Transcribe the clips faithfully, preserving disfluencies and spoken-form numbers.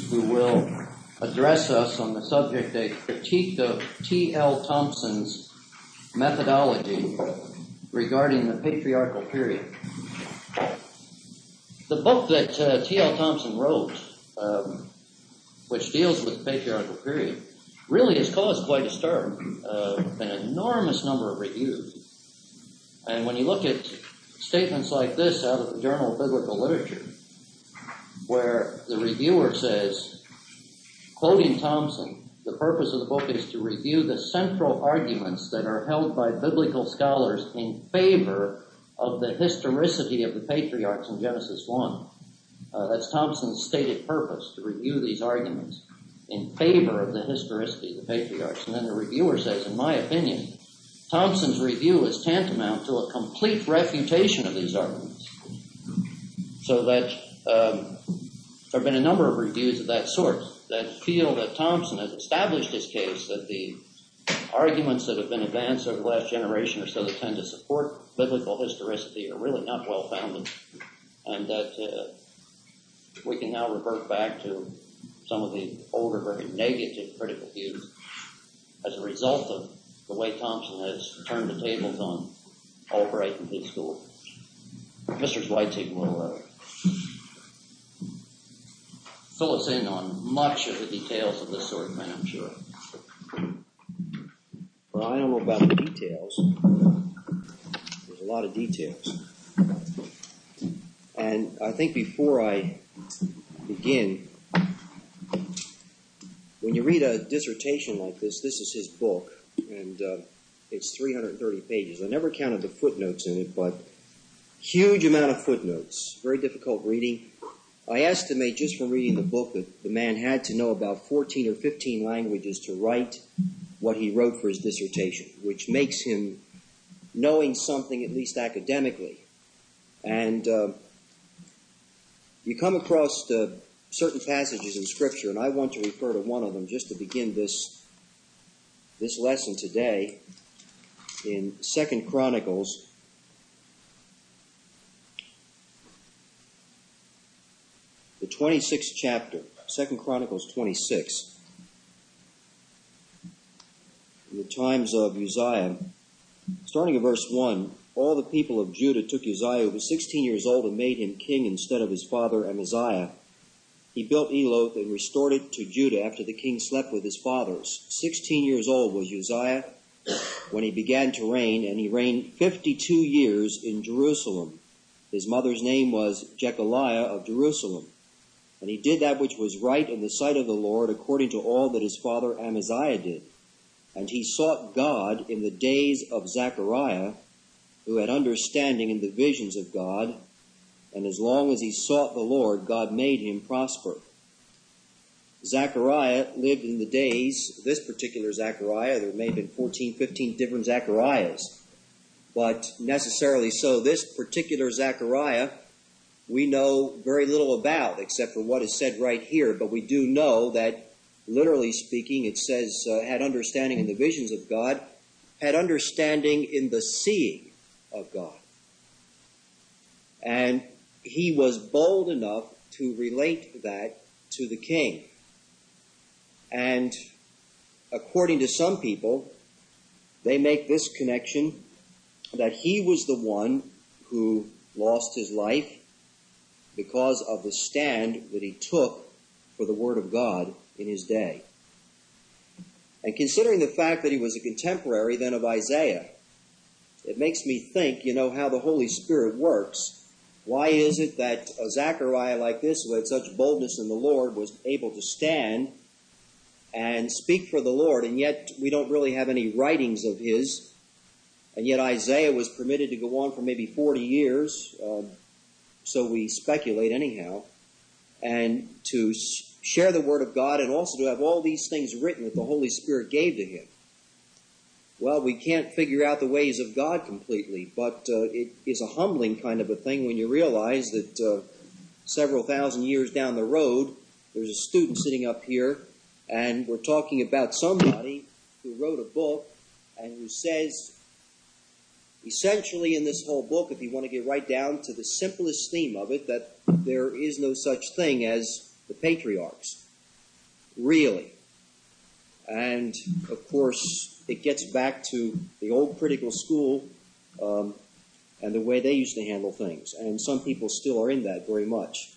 who will address us on the subject, a critique of T L Thompson's methodology regarding the patriarchal period. The book that uh, T L Thompson wrote, um, which deals with the patriarchal period, really has caused quite a stir, uh, an enormous number of reviews. And when you look at statements like this out of the Journal of Biblical Literature, where the reviewer says, quoting Thompson, the purpose of the book is to review the central arguments that are held by biblical scholars in favor of the historicity of the patriarchs in Genesis one. Uh, that's Thompson's stated purpose, to review these arguments in favor of the historicity of the patriarchs. And then the reviewer says, in my opinion, Thompson's review is tantamount to a complete refutation of these arguments. So that um, there have been a number of reviews of that sort that feel that Thompson has established his case, that the arguments that have been advanced over the last generation or so that tend to support biblical historicity are really not well-founded, and that uh, we can now revert back to some of the older, very negative critical views as a result of the way Thompson has turned the tables on Albright and his school. Mister Zweizig will uh, fill us in on much of the details of this sort of thing, I'm sure. Well, I don't know about the details. There's a lot of details. And I think before I begin, when you read a dissertation like this, this is his book, and uh, it's three hundred thirty pages. I never counted the footnotes in it, but huge amount of footnotes, very difficult reading. I estimate just from reading the book that the man had to know about fourteen or fifteen languages to write what he wrote for his dissertation, which makes him knowing something, at least academically. And uh, you come across uh, certain passages in Scripture, and I want to refer to one of them just to begin this this lesson today in Second Chronicles. The twenty-sixth chapter, Second Chronicles twenty-six. In the times of Uzziah, starting at verse one, all the people of Judah took Uzziah, who was sixteen years old, and made him king instead of his father Amaziah. He built Eloth and restored it to Judah after the king slept with his fathers. Sixteen years old was Uzziah when he began to reign, and he reigned fifty-two years in Jerusalem. His mother's name was Jechaliah of Jerusalem. And he did that which was right in the sight of the Lord, according to all that his father Amaziah did. And he sought God in the days of Zechariah, who had understanding in the visions of God, and as long as he sought the Lord, God made him prosper. Zechariah lived in the days, this particular Zechariah, there may have been fourteen, fifteen different Zechariahs, but necessarily so, this particular Zechariah we know very little about, except for what is said right here, but we do know that, literally speaking, it says, uh, had understanding in the visions of God, had understanding in the seeing of God. And he was bold enough to relate that to the king. And according to some people, they make this connection that he was the one who lost his life because of the stand that he took for the Word of God in his day. And considering the fact that he was a contemporary then of Isaiah, it makes me think, you know, how the Holy Spirit works. Why is it that a Zechariah like this, who had such boldness in the Lord, was able to stand and speak for the Lord, and yet we don't really have any writings of his, and yet Isaiah was permitted to go on for maybe forty years, uh, so we speculate anyhow, and to share the Word of God, and also to have all these things written that the Holy Spirit gave to him. Well, we can't figure out the ways of God completely, but uh, it is a humbling kind of a thing when you realize that uh, several thousand years down the road, there's a student sitting up here, and we're talking about somebody who wrote a book and who says, essentially in this whole book, if you want to get right down to the simplest theme of it, that there is no such thing as the patriarchs. really. And, of course, it gets back to the old critical school um, and the way they used to handle things. And some people still are in that very much.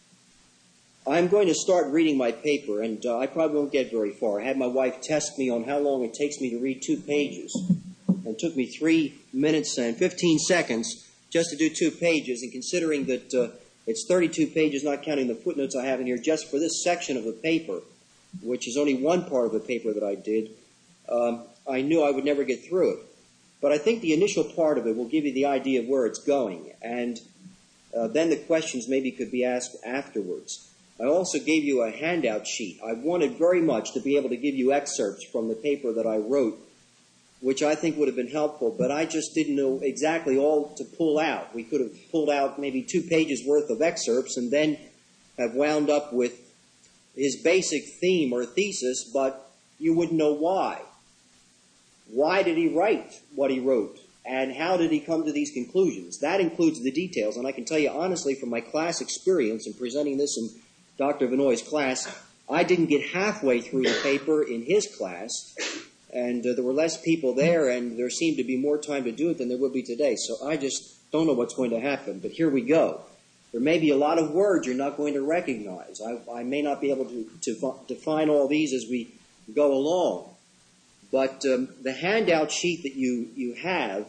I'm going to start reading my paper, and uh, I probably won't get very far. I had my wife test me on how long it takes me to read two pages. And it took me three minutes and fifteen seconds just to do two pages, and considering that uh, it's thirty-two pages, not counting the footnotes I have in here, just for this section of the paper, which is only one part of the paper that I did, um, I knew I would never get through it. But I think the initial part of it will give you the idea of where it's going, and uh, then the questions maybe could be asked afterwards. I also gave you a handout sheet. I wanted very much to be able to give you excerpts from the paper that I wrote, which I think would have been helpful, but I just didn't know exactly all to pull out. We could have pulled out maybe two pages worth of excerpts and then have wound up with his basic theme or thesis, but you wouldn't know why. Why did he write what he wrote? And how did he come to these conclusions? That includes the details, and I can tell you honestly from my class experience in presenting this in Doctor Vinoy's class, I didn't get halfway through the paper in his class, and uh, there were less people there, and there seemed to be more time to do it than there would be today. So I just don't know what's going to happen, but here we go. There may be a lot of words you're not going to recognize. I, I may not be able to, to define all these as we go along, but um, the handout sheet that you, you have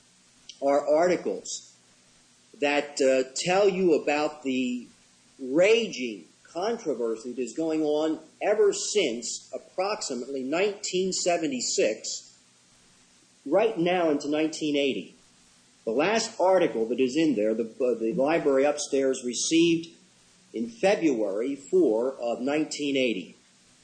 are articles that uh, tell you about the raging controversy that is going on ever since approximately nineteen seventy-six, right now into nineteen eighty. The last article that is in there, the, uh, the library upstairs received in February fourth of nineteen eighty.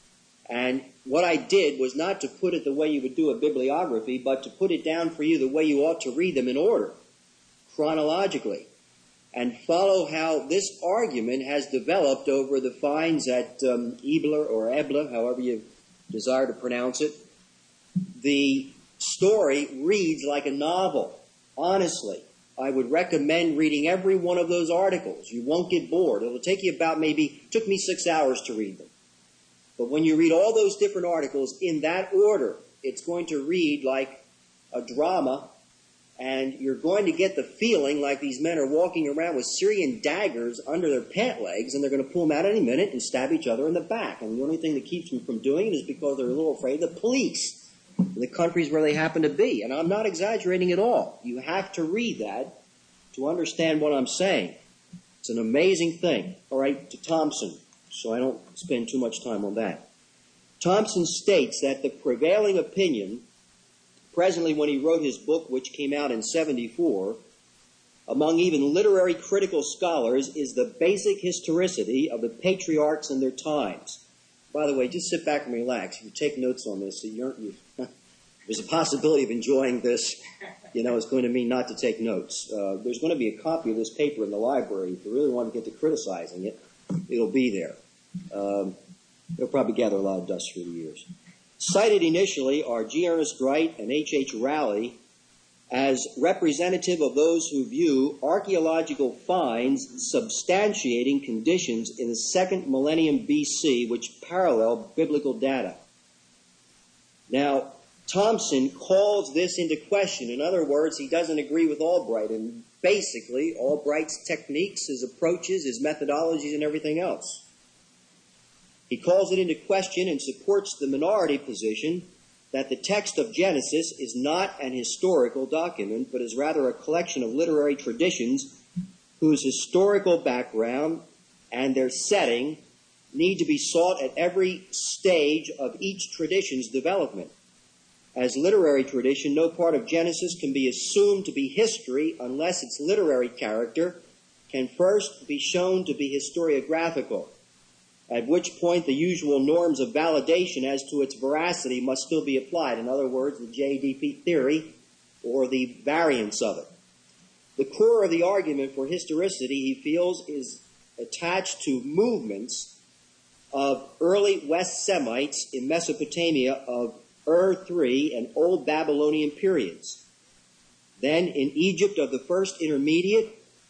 And what I did was not to put it the way you would do a bibliography, but to put it down for you the way you ought to read them in order, chronologically, and follow how this argument has developed over the finds at um, Ebler or Ebla, however you desire to pronounce it. The story reads like a novel. Honestly, I would recommend reading every one of those articles. You won't get bored. It'll take you about maybe, it took me six hours to read them. But when you read all those different articles in that order, it's going to read like a drama, and you're going to get the feeling like these men are walking around with Syrian daggers under their pant legs, and they're going to pull them out any minute and stab each other in the back. And the only thing that keeps them from doing it is because they're a little afraid of the police in the countries where they happen to be. And I'm not exaggerating at all. You have to read that to understand what I'm saying. It's an amazing thing. All right, to Thompson, so I don't spend too much time on that. Thompson states that the prevailing opinion, presently when he wrote his book, which came out in seventy-four, among even literary critical scholars, is the basic historicity of the patriarchs and their times. By the way, just sit back and relax. If you take notes on this, you're, you, there's a possibility of enjoying this. You know, it's going to mean not to take notes. Uh, there's going to be a copy of this paper in the library. If you really want to get to criticizing it, it'll be there. Um, it'll probably gather a lot of dust through the years. Cited initially are G. Ernest Wright and H. H. Rowley as representative of those who view archaeological finds substantiating conditions in the second millennium B C which parallel biblical data. Now, Thompson calls this into question. In other words, he doesn't agree with Albright, and basically Albright's techniques, his approaches, his methodologies, and everything else. He calls it into question and supports the minority position that the text of Genesis is not an historical document, but is rather a collection of literary traditions whose historical background and their setting need to be sought at every stage of each tradition's development. As literary tradition, no part of Genesis can be assumed to be history unless its literary character can first be shown to be historiographical, at which point the usual norms of validation as to its veracity must still be applied. In other words, the J D P theory or the variance of it. The core of the argument for historicity, he feels, is attached to movements of early West Semites in Mesopotamia of Ur three and Old Babylonian periods. Then in Egypt of the first intermediate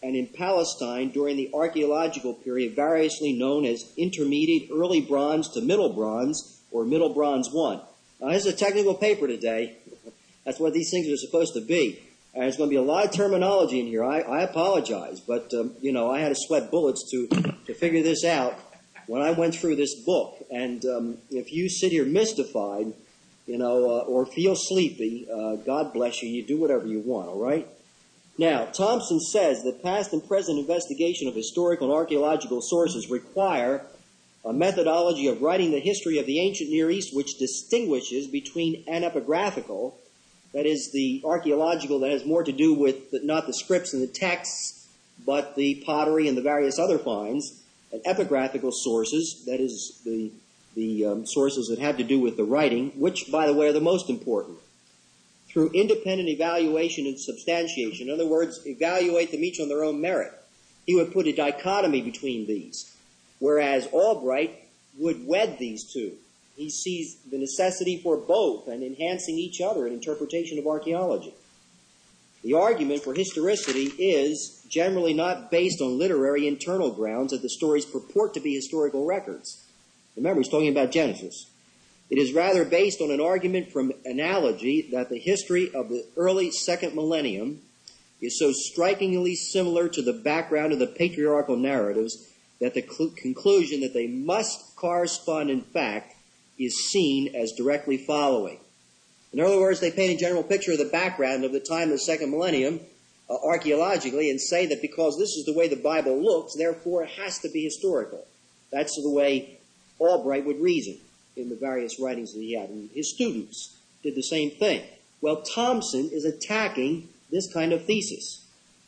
and in Palestine during the archaeological period variously known as Intermediate, Early Bronze to Middle Bronze, or Middle Bronze one. Now, this is a technical paper today. That's what these things are supposed to be. And there's going to be a lot of terminology in here. I, I apologize, but, um, you know, I had to sweat bullets to, to figure this out when I went through this book. And um, if you sit here mystified, you know, uh, or feel sleepy, uh, God bless you, you do whatever you want, all right? Now, Thompson says that past and present investigation of historical and archaeological sources require a methodology of writing the history of the ancient Near East which distinguishes between an epigraphical, that is the archaeological that has more to do with the, not the scripts and the texts, but the pottery and the various other finds, and epigraphical sources, that is the, the um, sources that have to do with the writing, which, by the way, are the most important, through independent evaluation and substantiation. In other words, evaluate them each on their own merit. He would put a dichotomy between these, whereas Albright would wed these two. He sees the necessity for both and enhancing each other in interpretation of archaeology. The argument for historicity is generally not based on literary internal grounds that the stories purport to be historical records. Remember, he's talking about Genesis. It is rather based on an argument from analogy that the history of the early second millennium is so strikingly similar to the background of the patriarchal narratives that the cl- conclusion that they must correspond in fact is seen as directly following. In other words, they paint a general picture of the background of the time of the second millennium uh, archaeologically and say that because this is the way the Bible looks, therefore it has to be historical. That's the way Albright would reason in the various writings that he had. And his students did the same thing. Well, Thompson is attacking this kind of thesis.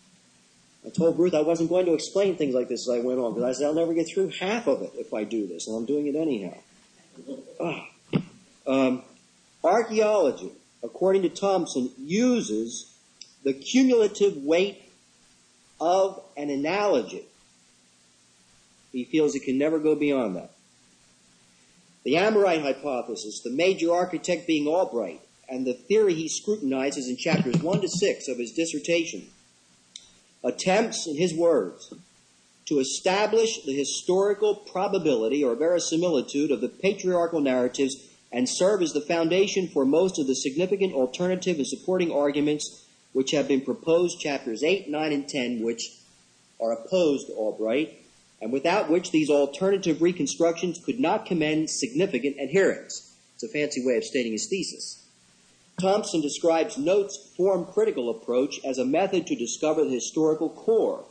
I told Ruth I wasn't going to explain things like this as I went on, because I said I'll never get through half of it if I do this, and I'm doing it anyhow. Ah. Um, archaeology, according to Thompson, uses the cumulative weight of an analogy. He feels it can never go beyond that. The Amorite hypothesis, the major architect being Albright, and the theory he scrutinizes in chapters one to six of his dissertation, attempts, in his words, to establish the historical probability or verisimilitude of the patriarchal narratives and serve as the foundation for most of the significant alternative and supporting arguments which have been proposed, chapters eight, nine, and ten, which are opposed to Albright, and without which these alternative reconstructions could not commend significant adherence. It's a fancy way of stating his thesis. Thompson describes Note's form-critical approach as a method to discover the historical core.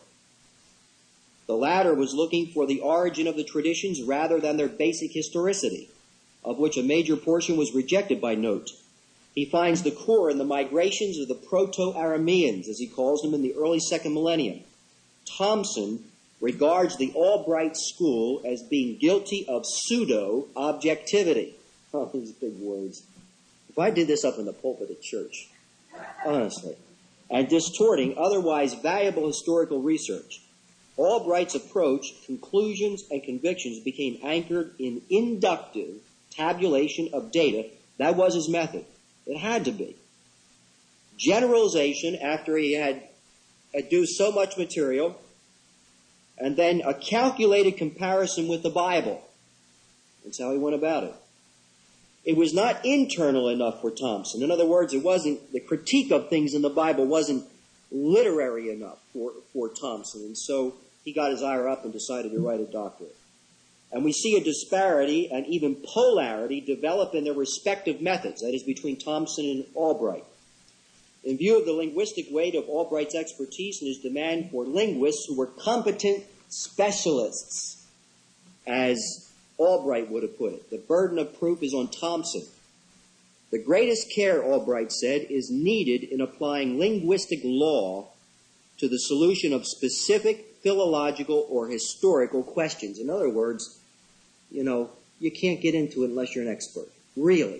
The latter was looking for the origin of the traditions rather than their basic historicity, of which a major portion was rejected by Note. He finds the core in the migrations of the Proto-Arameans, as he calls them, in the early second millennium. Thompson regards the Albright school as being guilty of pseudo-objectivity. Oh, these big words. If I did this up in the pulpit at church, honestly, and distorting otherwise valuable historical research, Albright's approach, conclusions, and convictions became anchored in inductive tabulation of data. That was his method. It had to be. Generalization after he had adduced so much material, and then a calculated comparison with the Bible. That's how he went about it. It was not internal enough for Thompson. In other words, it wasn't, the critique of things in the Bible wasn't literary enough for, for Thompson. And so he got his ire up and decided to write a doctorate. And we see a disparity and even polarity develop in their respective methods, that is, between Thompson and Albright. In view of the linguistic weight of Albright's expertise and his demand for linguists who were competent specialists, as Albright would have put it, the burden of proof is on Thompson. The greatest care, Albright said, is needed in applying linguistic law to the solution of specific philological or historical questions. In other words, you know, you can't get into it unless you're an expert. Really.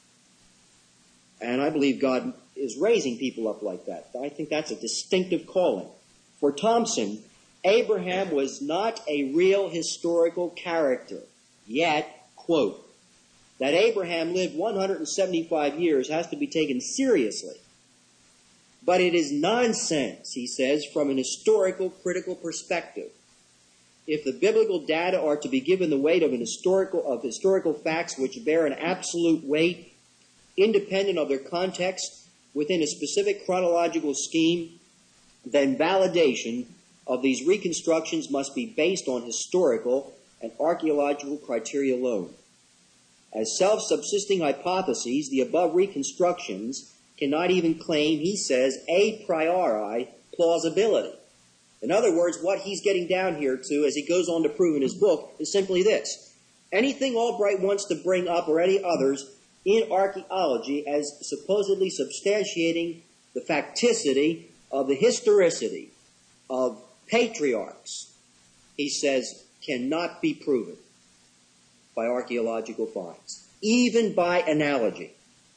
And I believe God is raising people up like that. I think that's a distinctive calling. For Thompson, Abraham was not a real historical character. Yet, quote, that Abraham lived one hundred seventy-five years has to be taken seriously. But it is nonsense, he says, from an historical critical perspective. If the biblical data are to be given the weight of an historical of historical facts which bear an absolute weight, independent of their context, within a specific chronological scheme, then validation of these reconstructions must be based on historical and archaeological criteria alone. As self-subsisting hypotheses, the above reconstructions cannot even claim, he says, a priori plausibility. In other words, what he's getting down here to, as he goes on to prove in his book, is simply this. Anything Albright wants to bring up, or any others, in archaeology as supposedly substantiating the facticity of the historicity of patriarchs, he says, cannot be proven by archaeological finds, even by analogy.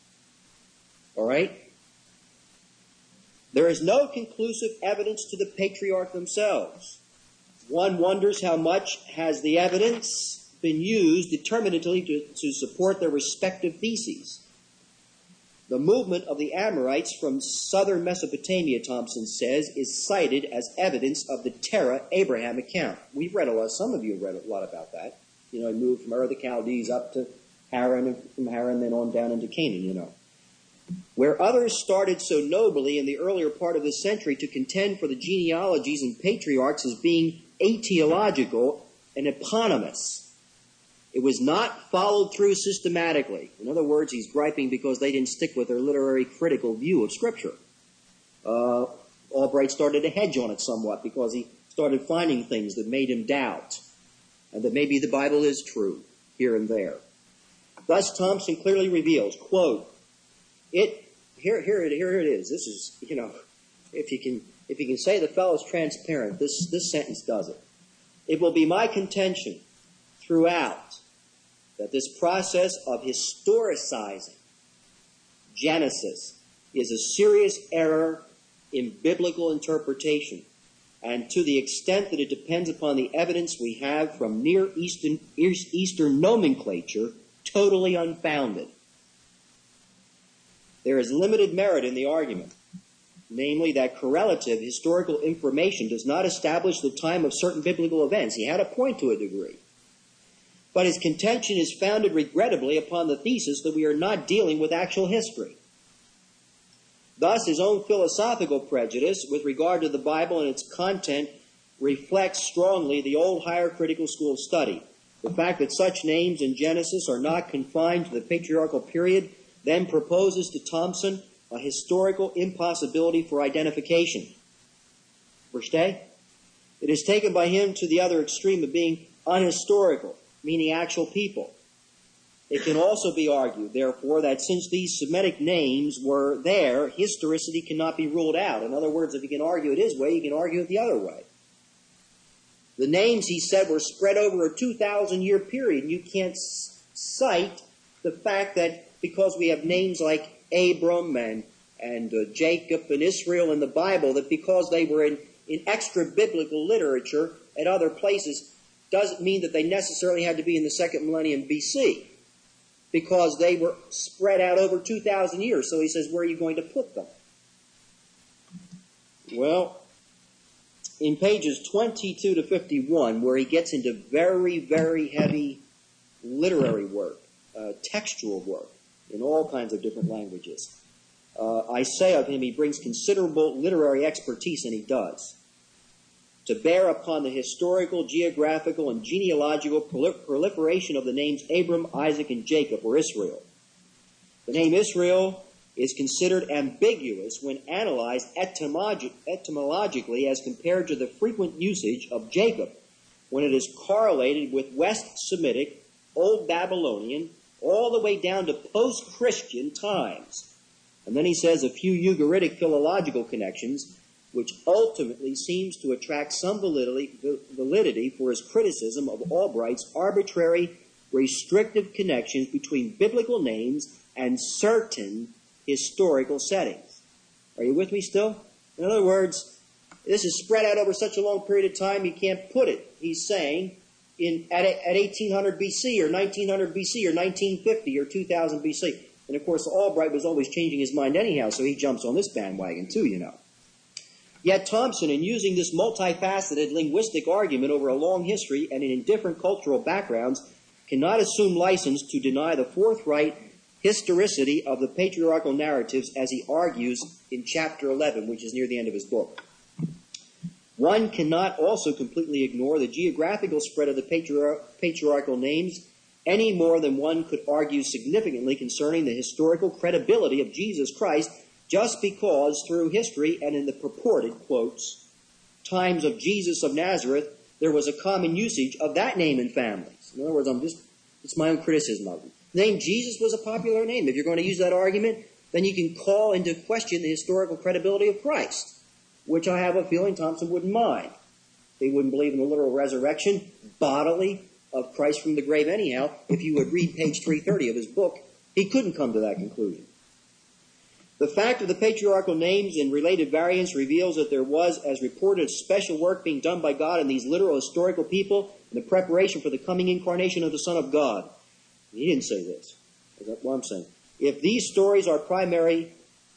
All right? There is no conclusive evidence to the patriarch themselves. One wonders how much has the evidence been used determinately to, to support their respective theses. The movement of the Amorites from southern Mesopotamia, Thompson says, is cited as evidence of the Terah Abraham account. We've read a lot, some of you have read a lot about that. You know, he moved from Ur of the Chaldees up to Haran, and from Haran then on down into Canaan, you know. Where others started so nobly in the earlier part of this century to contend for the genealogies and patriarchs as being aetiological and eponymous, it was not followed through systematically. In other words, he's griping because they didn't stick with their literary critical view of Scripture. Uh, Albright started to hedge on it somewhat because he started finding things that made him doubt, and that maybe the Bible is true here and there. Thus, Thompson clearly reveals, quote, It here here it here it is. This is, you know, if you can if you can say the fellow's transparent, this this sentence does it. It will be my contention throughout that this process of historicizing Genesis is a serious error in biblical interpretation, and to the extent that it depends upon the evidence we have from Near Eastern Eastern nomenclature, totally unfounded. There is limited merit in the argument, namely that correlative historical information does not establish the time of certain biblical events. He had a point to a degree. But his contention is founded regrettably upon the thesis that we are not dealing with actual history. Thus, his own philosophical prejudice with regard to the Bible and its content reflects strongly the old higher critical school of study. The fact that such names in Genesis are not confined to the patriarchal period then proposes to Thompson a historical impossibility for identification. Versteh? It is taken by him to the other extreme of being unhistorical, meaning actual people. It can also be argued, therefore, that since these Semitic names were there, historicity cannot be ruled out. In other words, if you can argue it his way, you can argue it the other way. The names, he said, were spread over a two thousand year period, and you can't cite the fact that because we have names like Abram and, and uh, Jacob and Israel in the Bible, that because they were in, in extra-biblical literature at other places, doesn't mean that they necessarily had to be in the second millennium B C, because they were spread out over two thousand years. So he says, where are you going to put them? Well, in pages twenty-two to fifty-one, where he gets into very, very heavy literary work, uh, textual work, in all kinds of different languages, uh, I say of him, he brings considerable literary expertise, and he does, to bear upon the historical, geographical, and genealogical proliferation of the names Abram, Isaac, and Jacob, or Israel. The name Israel is considered ambiguous when analyzed etymologi- etymologically as compared to the frequent usage of Jacob, when it is correlated with West Semitic, Old Babylonian, all the way down to post-Christian times. And then he says a few Ugaritic philological connections, which ultimately seems to attract some validity, validity for his criticism of Albright's arbitrary, restrictive connections between biblical names and certain historical settings. Are you with me still? In other words, this is spread out over such a long period of time, you can't put it, he's saying, in at, at eighteen hundred B C or nineteen hundred B C or nineteen fifty or two thousand B C. And, of course, Albright was always changing his mind anyhow, so he jumps on this bandwagon too, you know. Yet Thompson, in using this multifaceted linguistic argument over a long history and in different cultural backgrounds, cannot assume license to deny the forthright historicity of the patriarchal narratives as he argues in chapter eleven, which is near the end of his book. One cannot also completely ignore the geographical spread of the patriar- patriarchal names any more than one could argue significantly concerning the historical credibility of Jesus Christ, just because through history and in the purported, quotes, times of Jesus of Nazareth, there was a common usage of that name in families. In other words, I'm just, it's my own criticism of it. The name Jesus was a popular name. If you're going to use that argument, then you can call into question the historical credibility of Christ, which I have a feeling Thompson wouldn't mind. He wouldn't believe in the literal resurrection, bodily, of Christ from the grave anyhow. If you would read page three thirty of his book, he couldn't come to that conclusion. The fact of the patriarchal names and related variants reveals that there was, as reported, special work being done by God in these literal historical people in the preparation for the coming incarnation of the Son of God. He didn't say this. That's what I'm saying. If these stories are primary,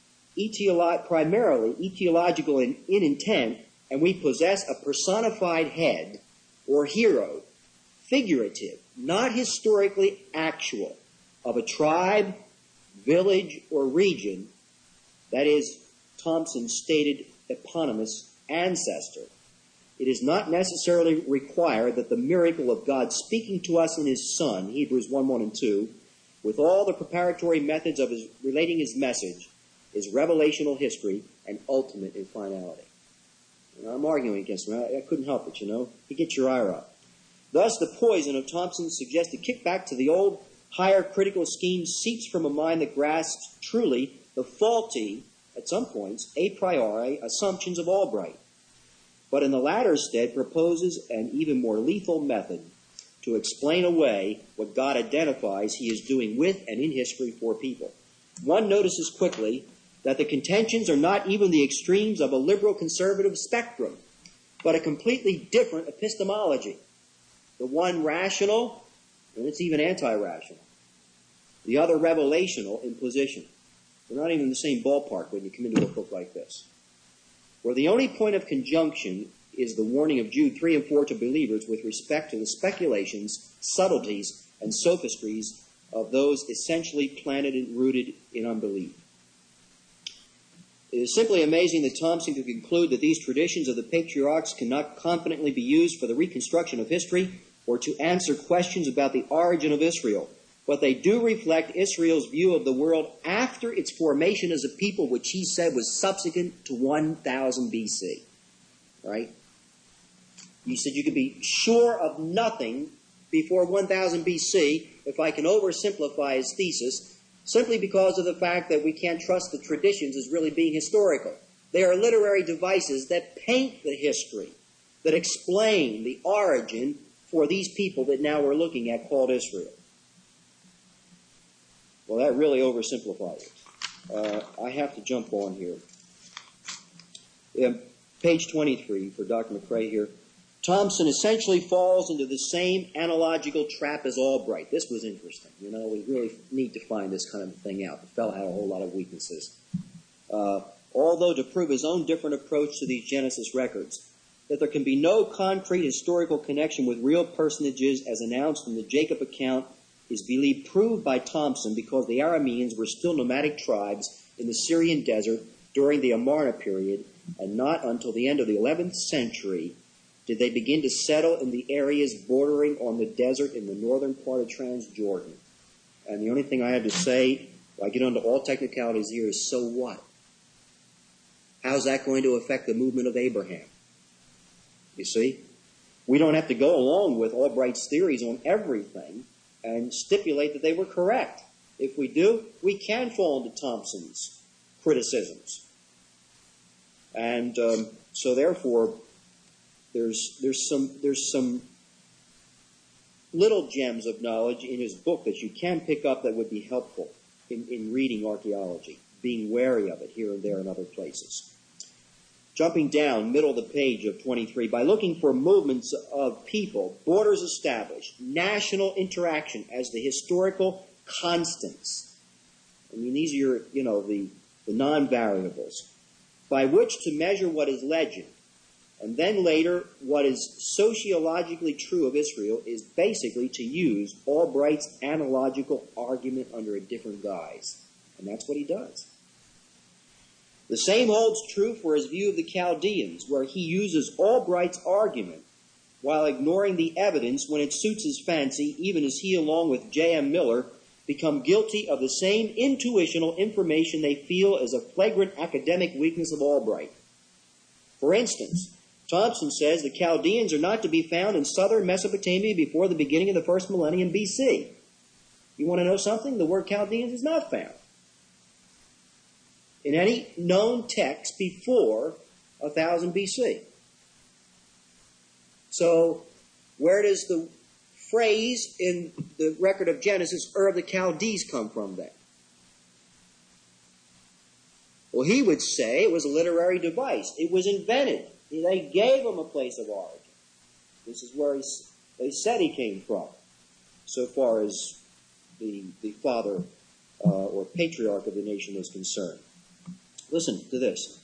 etiolo- primarily etiological in, in intent, and we possess a personified head or hero, figurative, not historically actual, of a tribe, village, or region, that is, Thompson's stated eponymous ancestor, it is not necessarily required that the miracle of God speaking to us in his Son, Hebrews one, one and two, with all the preparatory methods of his relating his message, is revelational history and ultimate in finality. And I'm arguing against him. I, I couldn't help it, you know. You get your ire up. Thus, the poison of Thompson's suggested kickback to the old, higher critical scheme seeps from a mind that grasps truly the faulty, at some points, a priori assumptions of Albright, but in the latter stead proposes an even more lethal method to explain away what God identifies he is doing with and in history for people. One notices quickly that the contentions are not even the extremes of a liberal-conservative spectrum, but a completely different epistemology. The one rational, and it's even anti-rational. The other revelational in position. They're not even in the same ballpark when you come into a book like this. Where the only point of conjunction is the warning of Jude three and four to believers with respect to the speculations, subtleties, and sophistries of those essentially planted and rooted in unbelief. It is simply amazing that Thompson could conclude that these traditions of the patriarchs cannot confidently be used for the reconstruction of history or to answer questions about the origin of Israel. But they do reflect Israel's view of the world after its formation as a people, which he said was subsequent to one thousand B C. Right? He said you could be sure of nothing before one thousand B C, if I can oversimplify his thesis, simply because of the fact that we can't trust the traditions as really being historical. They are literary devices that paint the history, that explain the origin for these people that now we're looking at called Israel. Well, that really oversimplifies it. Uh, I have to jump on here. Yeah, page twenty-three for Doctor McCrae here. Thompson essentially falls into the same analogical trap as Albright. This was interesting. You know, we really need to find this kind of thing out. The fellow had a whole lot of weaknesses. Uh, although to prove his own different approach to these Genesis records, that there can be no concrete historical connection with real personages as announced in the Jacob account is believed proved by Thompson because the Arameans were still nomadic tribes in the Syrian desert during the Amarna period, and not until the end of the eleventh century did they begin to settle in the areas bordering on the desert in the northern part of Transjordan. And the only thing I have to say, I get into all technicalities here, is so what? How's that going to affect the movement of Abraham? You see? We don't have to go along with Albright's theories on everything and stipulate that they were correct. If we do, we can fall into Thompson's criticisms. And um, so therefore, there's there's some there's some little gems of knowledge in his book that you can pick up that would be helpful in, in reading archaeology, being wary of it here and there in other places. Jumping down, middle of the page of twenty-three, by looking for movements of people, borders established, national interaction as the historical constants, I mean, these are your, you know, the, the non-variables, by which to measure what is legend. And then later, what is sociologically true of Israel is basically to use Albright's analogical argument under a different guise. And that's what he does. The same holds true for his view of the Chaldeans, where he uses Albright's argument while ignoring the evidence when it suits his fancy, even as he, along with J M Miller, become guilty of the same intuitional information they feel as a flagrant academic weakness of Albright. For instance, Thompson says the Chaldeans are not to be found in southern Mesopotamia before the beginning of the first millennium B C. You want to know something? The word Chaldeans is not found in any known text before one thousand B C. So, where does the phrase in the record of Genesis, Ur of the Chaldees, come from then? Well, he would say it was a literary device. It was invented. They gave him a place of origin. This is where he, they said he came from, so far as the, the father uh, or patriarch of the nation was concerned. Listen to this.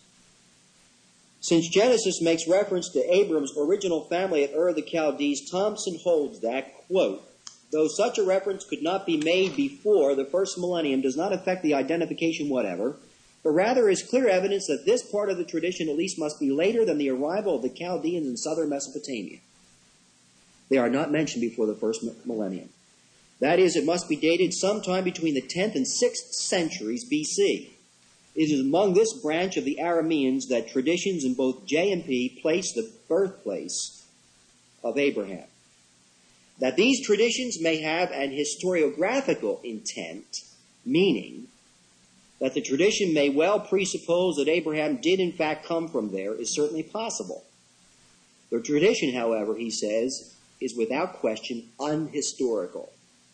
Since Genesis makes reference to Abram's original family at Ur of the Chaldees, Thompson holds that, quote, though such a reference could not be made before the first millennium does not affect the identification whatever, but rather is clear evidence that this part of the tradition at least must be later than the arrival of the Chaldeans in southern Mesopotamia. They are not mentioned before the first millennium. That is, it must be dated sometime between the tenth and sixth centuries B C. It is among this branch of the Arameans that traditions in both J and P place the birthplace of Abraham. That these traditions may have an historiographical intent, meaning that the tradition may well presuppose that Abraham did in fact come from there, is certainly possible. The tradition, however, he says, is without question unhistorical.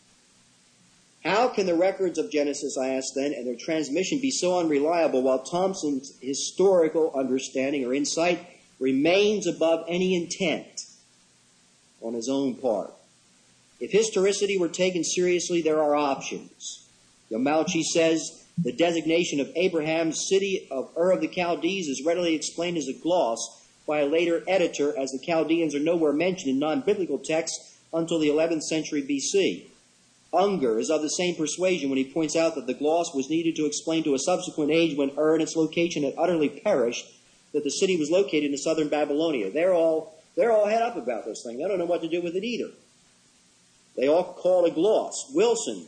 How can the records of Genesis, I ask then, and their transmission be so unreliable while Thompson's historical understanding or insight remains above any intent on his own part? If historicity were taken seriously, there are options. Yamauchi says, the designation of Abraham's city of Ur of the Chaldees is readily explained as a gloss by a later editor, as the Chaldeans are nowhere mentioned in non-biblical texts until the eleventh century B C. Unger is of the same persuasion when he points out that the gloss was needed to explain to a subsequent age when Ur and its location had utterly perished that the city was located in southern Babylonia. They're all, they're all head up about this thing. They don't know what to do with it either. They all call it a gloss. Wilson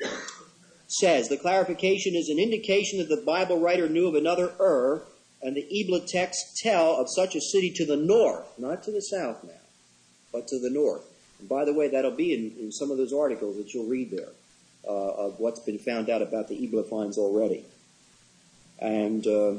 says the clarification is an indication that the Bible writer knew of another Ur, and the Ebla texts tell of such a city to the north, not to the south now, but to the north. And by the way, that'll be in, in some of those articles that you'll read there uh, of what's been found out about the Ebla finds already. And uh,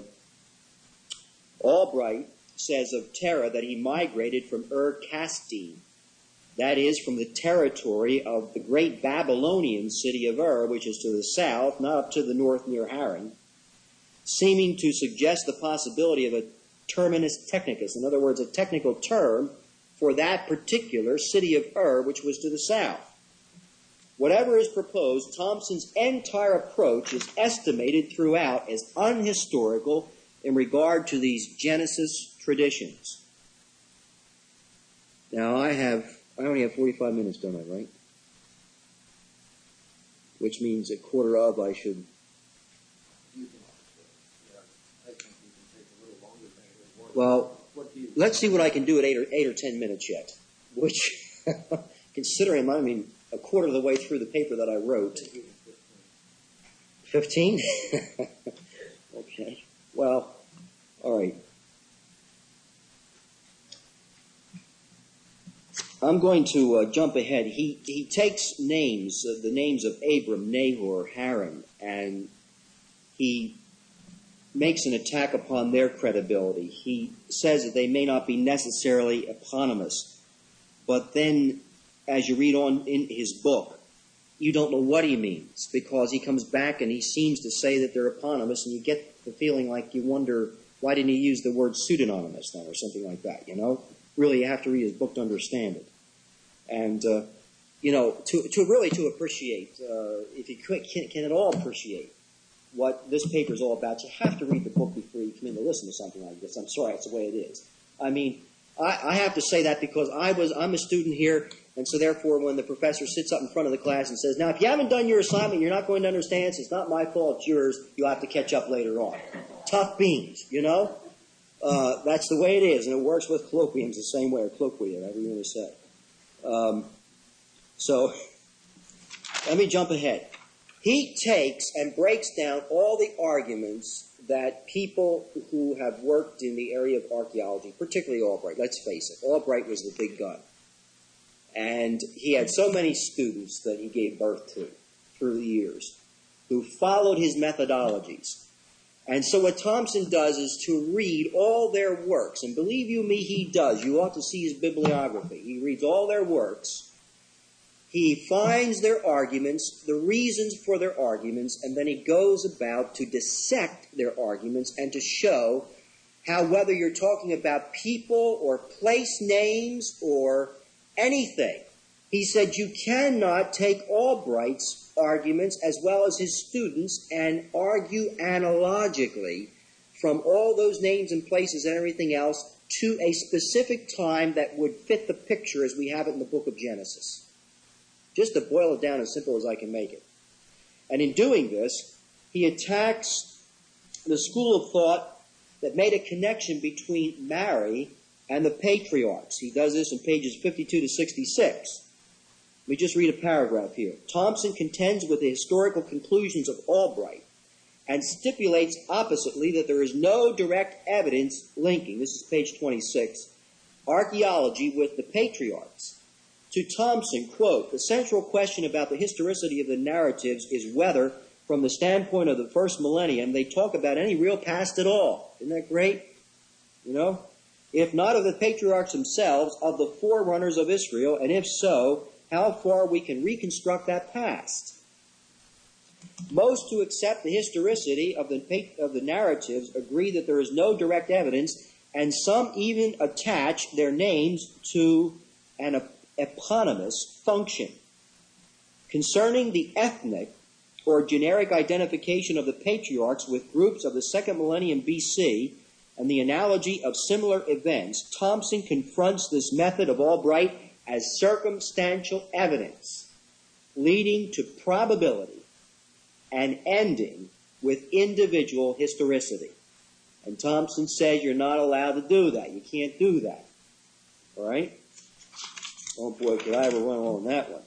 Albright says of Terah that he migrated from Ur-Kasdim, that is, from the territory of the great Babylonian city of Ur, which is to the south, not up to the north near Haran, seeming to suggest the possibility of a terminus technicus, in other words, a technical term for that particular city of Ur, which was to the south. Whatever is proposed, Thompson's entire approach is estimated throughout as unhistorical in regard to these Genesis traditions. Now, I have, I only have forty-five minutes, don't I, right? Which means a quarter of I should... Well, let's see what I can do at eight or eight or ten minutes yet. Which, considering, I mean, a quarter of the way through the paper that I wrote. Fifteen? Okay. Well, all right. I'm going to uh, jump ahead. He he takes names, uh, the names of Abram, Nahor, Haran, and he makes an attack upon their credibility. He says that they may not be necessarily eponymous, but then as you read on in his book, you don't know what he means, because he comes back and he seems to say that they're eponymous, and you get the feeling like you wonder, why didn't he use the word pseudonymous then, or something like that, you know? Really, you have to read his book to understand it. And, uh, you know, to, to really to appreciate, uh, if you can, can at all appreciate what this paper is all about, you have to read the book before you come in to listen to something like this. I'm sorry, that's the way it is. I mean, I, I have to say that because I was, I'm a student here, and so therefore when the professor sits up in front of the class and says, now if you haven't done your assignment, you're not going to understand, so it's not my fault, it's yours, you'll have to catch up later on. Tough beans, you know? Uh, that's the way it is, and it works with colloquiums the same way, or colloquia, whatever you want to say. Um, so, let me jump ahead. He takes and breaks down all the arguments that people who have worked in the area of archaeology, particularly Albright, let's face it, Albright was the big gun. And he had so many students that he gave birth to through the years who followed his methodologies. And so what Thompson does is to read all their works. And believe you me, he does. You ought to see his bibliography. He reads all their works. He finds their arguments, the reasons for their arguments, and then he goes about to dissect their arguments and to show how whether you're talking about people or place names or anything, he said you cannot take Albright's arguments as well as his students and argue analogically from all those names and places and everything else to a specific time that would fit the picture as we have it in the book of Genesis. Just to boil it down as simple as I can make it. And in doing this, he attacks the school of thought that made a connection between Mary and the patriarchs. He does this in pages fifty-two to sixty-six. Let me just read a paragraph here. Thompson contends with the historical conclusions of Albright and stipulates oppositely that there is no direct evidence linking, this is page twenty-six, archaeology with the patriarchs. To Thompson, quote, the central question about the historicity of the narratives is whether, from the standpoint of the first millennium, they talk about any real past at all. Isn't that great? You know? If not of the patriarchs themselves, of the forerunners of Israel, and if so, how far we can reconstruct that past. Most who accept the historicity of the, of the narratives agree that there is no direct evidence, and some even attach their names to an eponymous function. Concerning the ethnic or generic identification of the patriarchs with groups of the second millennium B C and the analogy of similar events, Thompson confronts this method of Albright as circumstantial evidence, leading to probability and ending with individual historicity. And Thompson says you're not allowed to do that. You can't do that. All right? Oh boy, could I ever run on that one.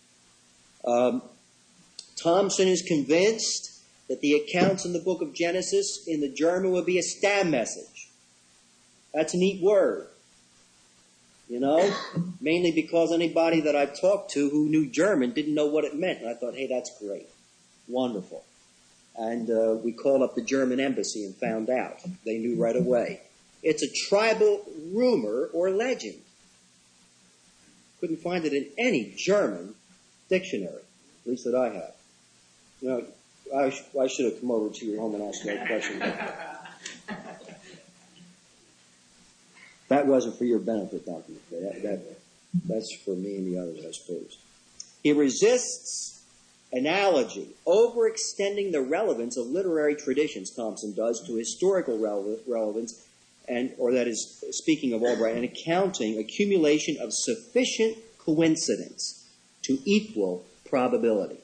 Um, Thompson is convinced that the accounts in the book of Genesis in the German will be a stam message. That's a neat word. You know, mainly because anybody that I've talked to who knew German didn't know what it meant. And I thought, hey, that's great. Wonderful. And uh, we called up the German embassy and found out. They knew right away. It's a tribal rumor or legend. Couldn't find it in any German dictionary, at least that I have. You know, I, sh- I should have come over to your home and asked you that question. That wasn't for your benefit, Doctor McFay. That, that, that's for me and the others, I suppose. He resists analogy, overextending the relevance of literary traditions, Thompson does, to historical rele- relevance, and or that is, speaking of Albright, and accounting accumulation of sufficient coincidence to equal probability.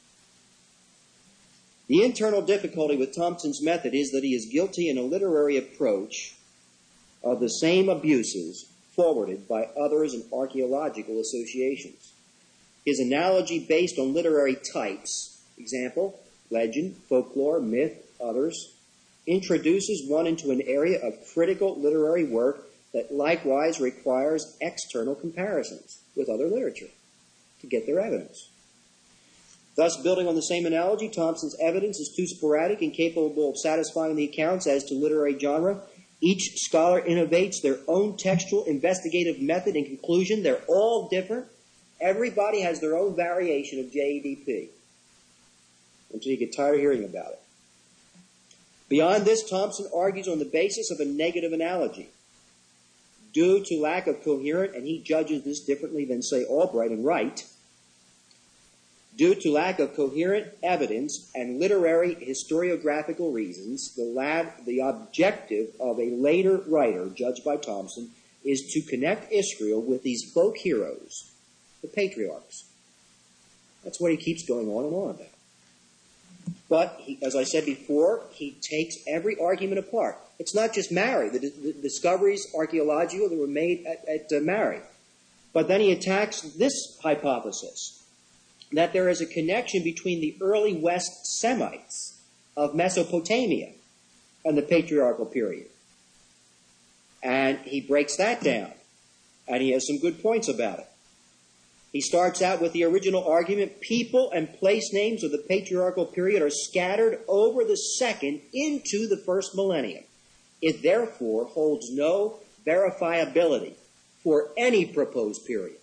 The internal difficulty with Thompson's method is that he is guilty in a literary approach of the same abuses forwarded by others in archaeological associations. His analogy based on literary types, example, legend, folklore, myth, others, introduces one into an area of critical literary work that likewise requires external comparisons with other literature to get their evidence. Thus, building on the same analogy, Thompson's evidence is too sporadic and capable of satisfying the accounts as to literary genre. Each scholar innovates their own textual investigative method and conclusion. They're all different. Everybody has their own variation of J E D P until you get tired of hearing about it. Beyond this, Thompson argues on the basis of a negative analogy. Due to lack of coherent, and he judges this differently than, say, Albright and Wright, Due to lack of coherent evidence and literary historiographical reasons, the, lab, the objective of a later writer, judged by Thompson, is to connect Israel with these folk heroes, the patriarchs. That's what he keeps going on and on about. But, he, as I said before, he takes every argument apart. It's not just Mary, the, the discoveries archaeological that were made at, at uh, Mary. But then he attacks this hypothesis, that there is a connection between the early West Semites of Mesopotamia and the patriarchal period. And he breaks that down, and he has some good points about it. He starts out with the original argument, people and place names of the patriarchal period are scattered over the second into the first millennium. It therefore holds no verifiability for any proposed period.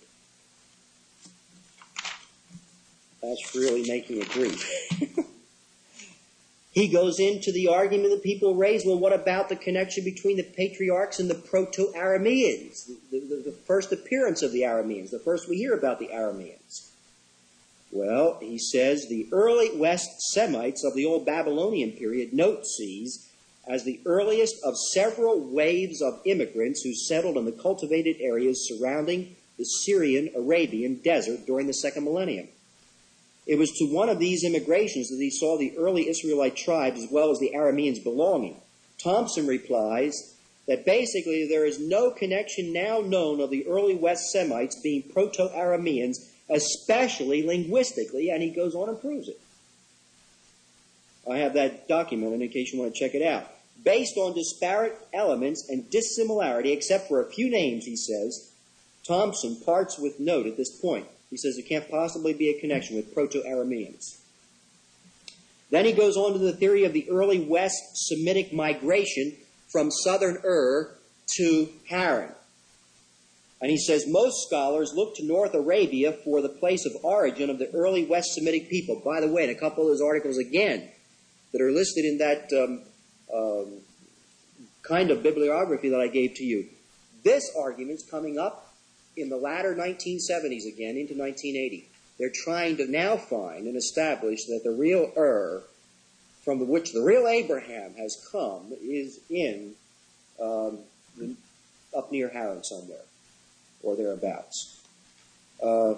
That's really making it brief. He goes into the argument that people raise, well, what about the connection between the patriarchs and the Proto-Arameans, the, the, the first appearance of the Arameans, the first we hear about the Arameans? Well, he says the early West Semites of the old Babylonian period note sees as the earliest of several waves of immigrants who settled in the cultivated areas surrounding the Syrian-Arabian desert during the second millennium. It was to one of these immigrations that he saw the early Israelite tribes as well as the Arameans belonging. Thompson replies that basically there is no connection now known of the early West Semites being Proto-Arameans, especially linguistically, and he goes on and proves it. I have that documented in case you want to check it out. Based on disparate elements and dissimilarity, except for a few names, he says, Thompson parts with note at this point. He says there can't possibly be a connection with Proto-Arameans. Then he goes on to the theory of the early West Semitic migration from southern Ur to Haran. And he says most scholars look to North Arabia for the place of origin of the early West Semitic people. By the way, in a couple of those articles again that are listed in that um, um, kind of bibliography that I gave to you, this argument's coming up in the latter nineteen seventies again, into nineteen eighty. They're trying to now find and establish that the real Ur, from which the real Abraham has come, is in um, up near Haran somewhere, or thereabouts. Uh,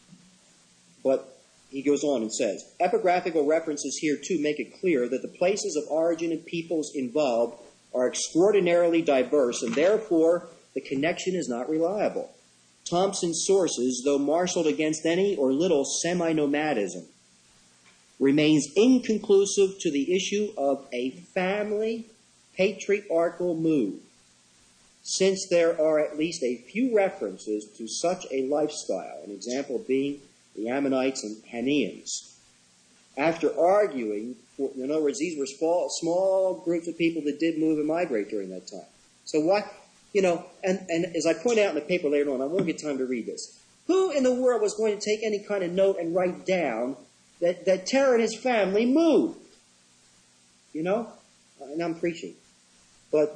but he goes on and says, epigraphical references here too make it clear that the places of origin and peoples involved are extraordinarily diverse, and therefore the connection is not reliable. Thompson's sources, though marshaled against any or little semi-nomadism, remains inconclusive to the issue of a family patriarchal move, since there are at least a few references to such a lifestyle, an example being the Ammonites and Hanians. After arguing, for, in other words, these were small, small groups of people that did move and migrate during that time. So why... You know, and, and as I point out in the paper later on, I won't get time to read this. Who in the world was going to take any kind of note and write down that, that Terah and his family moved? You know? And I'm preaching. But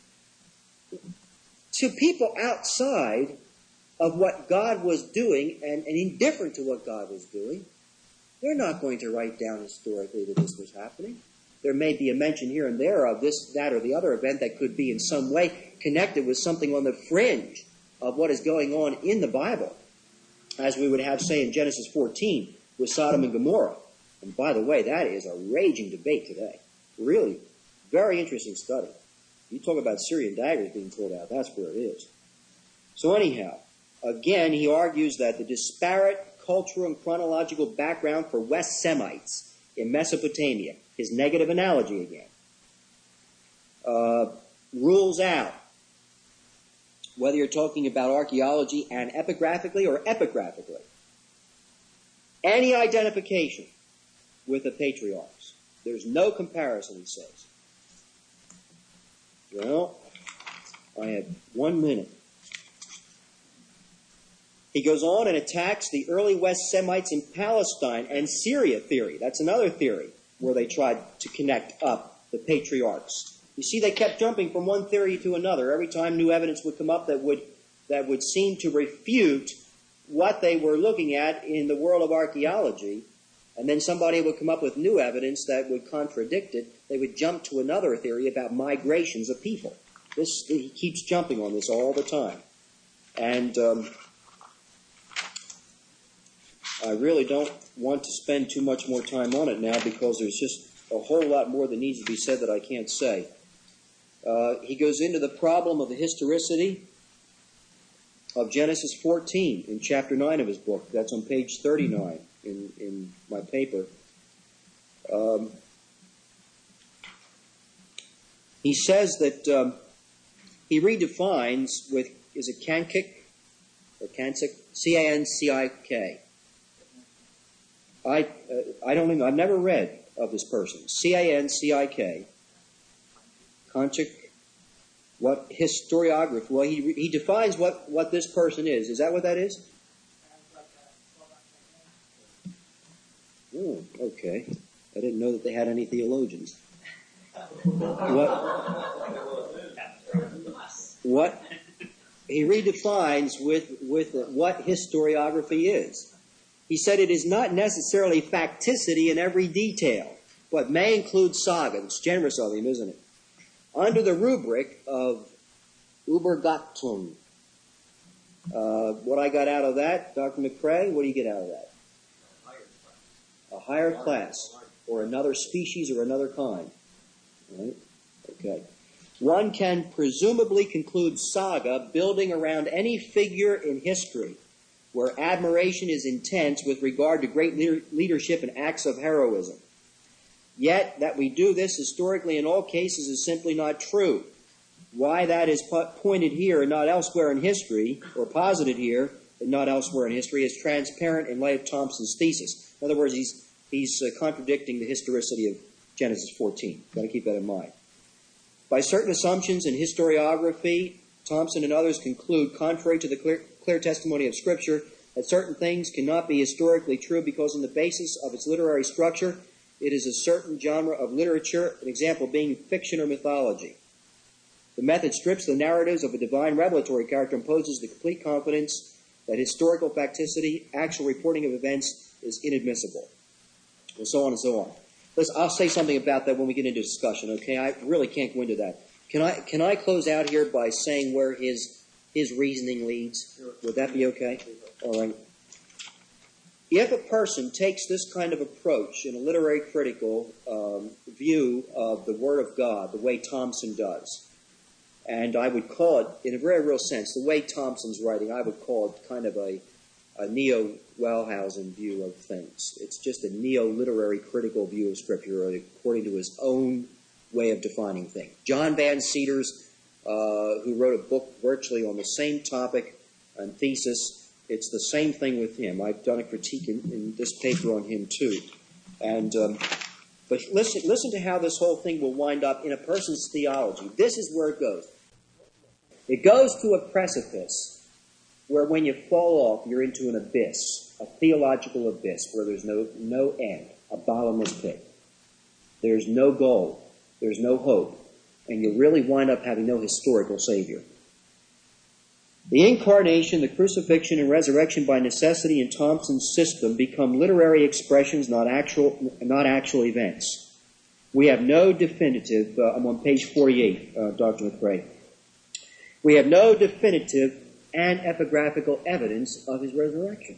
to people outside of what God was doing and, and indifferent to what God was doing, they're not going to write down historically that this was happening. There may be a mention here and there of this, that, or the other event that could be in some way connected with something on the fringe of what is going on in the Bible, as we would have, say, in Genesis fourteen with Sodom and Gomorrah. And by the way, that is a raging debate today. Really, very interesting study. You talk about Syrian daggers being pulled out, that's where it is. So anyhow, again, he argues that the disparate cultural and chronological background for West Semites in Mesopotamia, his negative analogy again, uh, rules out whether you're talking about archaeology and epigraphically or epigraphically, any identification with the patriarchs. There's no comparison, he says. Well, I have one minute. He goes on and attacks the early West Semites in Palestine and Syria theory. That's another theory where they tried to connect up the patriarchs. You see, they kept jumping from one theory to another. Every time new evidence would come up that would that would seem to refute what they were looking at in the world of archaeology, and then somebody would come up with new evidence that would contradict it, they would jump to another theory about migrations of people. This, he keeps jumping on this all the time. And um, I really don't want to spend too much more time on it now because there's just a whole lot more that needs to be said that I can't say. Uh, he goes into the problem of the historicity of Genesis fourteen in chapter nine of his book. That's on page thirty-nine in, in my paper. Um, he says that um, he redefines with, is it Cancic or Cancic? C A N C I K. I, uh, I don't even, I've never read of this person. C A N C I K. Cancic. What historiography? Well, he he defines what, what this person is. Is that what that is? Oh, okay. I didn't know that they had any theologians. What? What? He redefines with with what historiography is. He said it is not necessarily facticity in every detail, but may include saga. It's generous of him, isn't it? Under the rubric of Übergattung. Uh, what I got out of that, Doctor McCrae, what do you get out of that? A higher class, or another species, or another kind. Right? Okay. One can presumably conclude saga building around any figure in history where admiration is intense with regard to great leadership and acts of heroism. Yet, that we do this historically in all cases is simply not true. Why that is pointed here and not elsewhere in history, or posited here and not elsewhere in history, is transparent in light of Thompson's thesis. In other words, he's, he's uh, contradicting the historicity of Genesis fourteen. Got to keep that in mind. By certain assumptions in historiography, Thompson and others conclude, contrary to the clear, clear testimony of Scripture, that certain things cannot be historically true because on the basis of its literary structure, it is a certain genre of literature, an example being fiction or mythology. The method strips the narratives of a divine revelatory character and imposes the complete confidence that historical facticity, actual reporting of events, is inadmissible. And so on and so on. Listen, I'll say something about that when we get into discussion, okay? I really can't go into that. Can I can I close out here by saying where his his reasoning leads? Would that be okay? All right. If a person takes this kind of approach in a literary critical um, view of the Word of God, the way Thompson does, and I would call it, in a very real sense, the way Thompson's writing, I would call it kind of a, a neo-Wellhausen view of things. It's just a neo-literary critical view of Scripture according to his own way of defining things. John Van Seters, uh, who wrote a book virtually on the same topic and thesis, it's the same thing with him. I've done a critique in, in this paper on him too. And um, but listen, listen to how this whole thing will wind up in a person's theology. This is where it goes. It goes to a precipice where when you fall off, you're into an abyss, a theological abyss where there's no no end, a bottomless pit. There's no goal. There's no hope. And you really wind up having no historical Savior. The incarnation, the crucifixion, and resurrection by necessity in Thompson's system become literary expressions, not actual, not actual events. We have no definitive, uh, I'm on page forty-eight, uh, Doctor McCrae. We have no definitive and epigraphical evidence of his resurrection.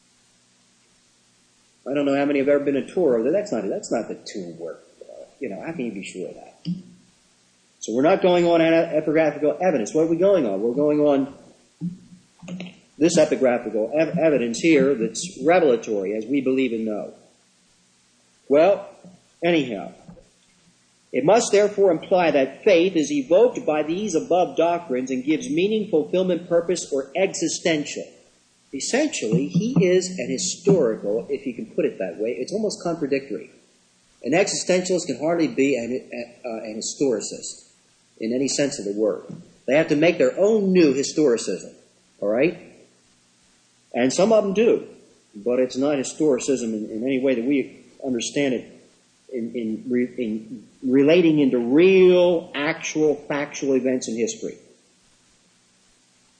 I don't know how many have ever been to Tour. That's not, that's not the tomb work. Uh, you know, how can you be sure of that? So we're not going on epigraphical evidence. What are we going on? We're going on this epigraphical ev- evidence here that's revelatory, as we believe and know. Well, anyhow, it must therefore imply that faith is evoked by these above doctrines and gives meaning, fulfillment, purpose, or existential. Essentially, he is an historical, if you can put it that way. It's almost contradictory. An existentialist can hardly be an, uh, an historicist in any sense of the word. They have to make their own new historicism. All right? And some of them do. But it's not historicism in, in any way that we understand it in, in, re, in relating into real, actual, factual events in history.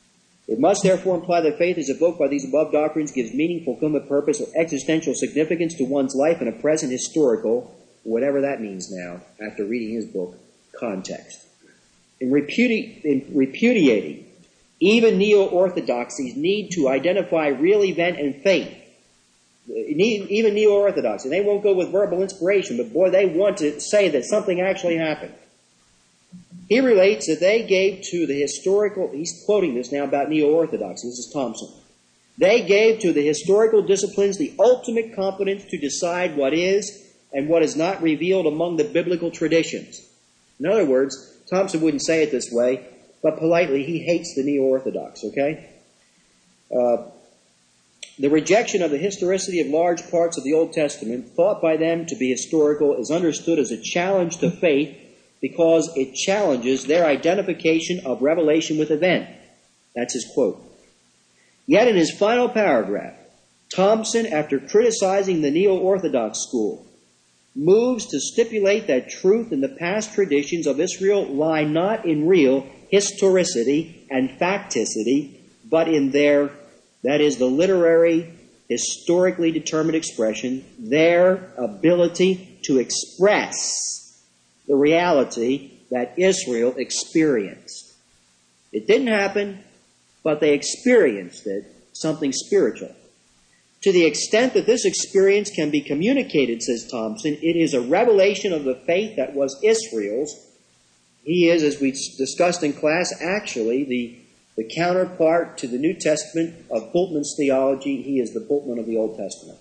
It must therefore imply that faith is evoked by these above doctrines gives meaning, fulfillment, purpose, or existential significance to one's life in a present historical, whatever that means now, after reading his book, context. In, repudi- in repudiating even neo-orthodoxies need to identify real event and faith. Even neo-orthodoxy, they won't go with verbal inspiration, but boy, they want to say that something actually happened. He relates that they gave to the historical, he's quoting this now about neo-orthodoxy, this is Thompson. They gave to the historical disciplines the ultimate competence to decide what is and what is not revealed among the biblical traditions. In other words, Thompson wouldn't say it this way, but politely, he hates the neo-orthodox, okay? Uh, the rejection of the historicity of large parts of the Old Testament, thought by them to be historical, is understood as a challenge to faith because it challenges their identification of revelation with event. That's his quote. Yet in his final paragraph, Thompson, after criticizing the neo-orthodox school, moves to stipulate that truth in the past traditions of Israel lie not in real historicity and facticity, but in their, that is, the literary, historically determined expression, their ability to express the reality that Israel experienced. It didn't happen, but they experienced it, something spiritual. To the extent that this experience can be communicated, says Thompson, it is a revelation of the faith that was Israel's. He is, as we discussed in class, actually the, the counterpart to the New Testament of Bultmann's theology. He is the Bultmann of the Old Testament.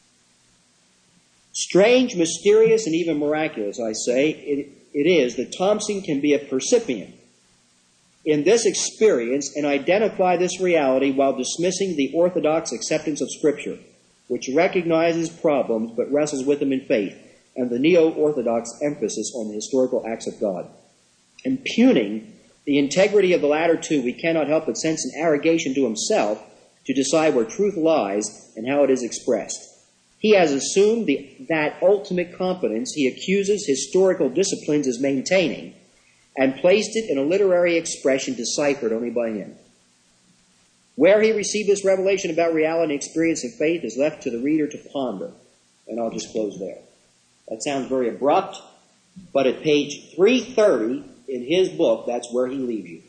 Strange, mysterious, and even miraculous, I say, it, it is that Thompson can be a percipient in this experience and identify this reality while dismissing the orthodox acceptance of Scripture, which recognizes problems but wrestles with them in faith, and the neo-orthodox emphasis on the historical acts of God. Impugning the integrity of the latter two, we cannot help but sense an arrogation to himself to decide where truth lies and how it is expressed. He has assumed the, that ultimate competence he accuses historical disciplines as maintaining, and placed it in a literary expression deciphered only by him. Where he received this revelation about reality, experience, and faith is left to the reader to ponder. And I'll just close there. That sounds very abrupt, but at page three thirty in his book, that's where he leaves you.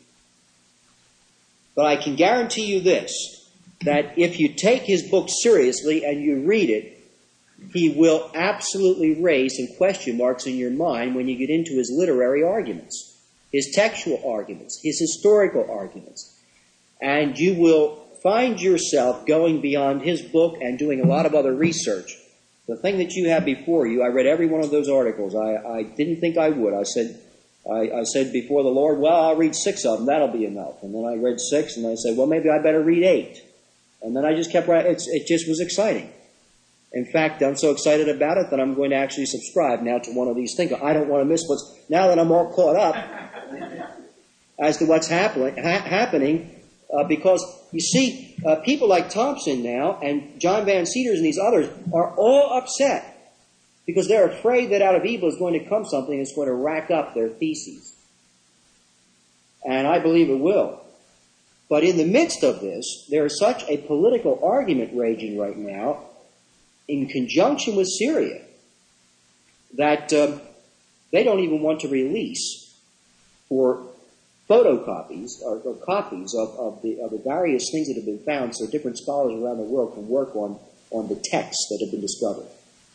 But I can guarantee you this, that if you take his book seriously and you read it, he will absolutely raise some question marks in your mind when you get into his literary arguments, his textual arguments, his historical arguments. And you will find yourself going beyond his book and doing a lot of other research. The thing that you have before you, I read every one of those articles. I, I didn't think I would. I said, I, I said before the Lord, well, I'll read six of them. That'll be enough. And then I read six, and I said, well, maybe I better read eight. And then I just kept writing. It's, it just was exciting. In fact, I'm so excited about it that I'm going to actually subscribe now to one of these things. I don't want to miss what's, now that I'm all caught up as to what's happen, ha- happening, uh, because you see, uh, people like Thompson now and John Van Seters and these others are all upset because they're afraid that out of evil is going to come something that's going to rack up their theses. And I believe it will. But in the midst of this, there is such a political argument raging right now in conjunction with Syria that um, they don't even want to release for photocopies or, or copies of, of, the, of the various things that have been found so different scholars around the world can work on, on the texts that have been discovered.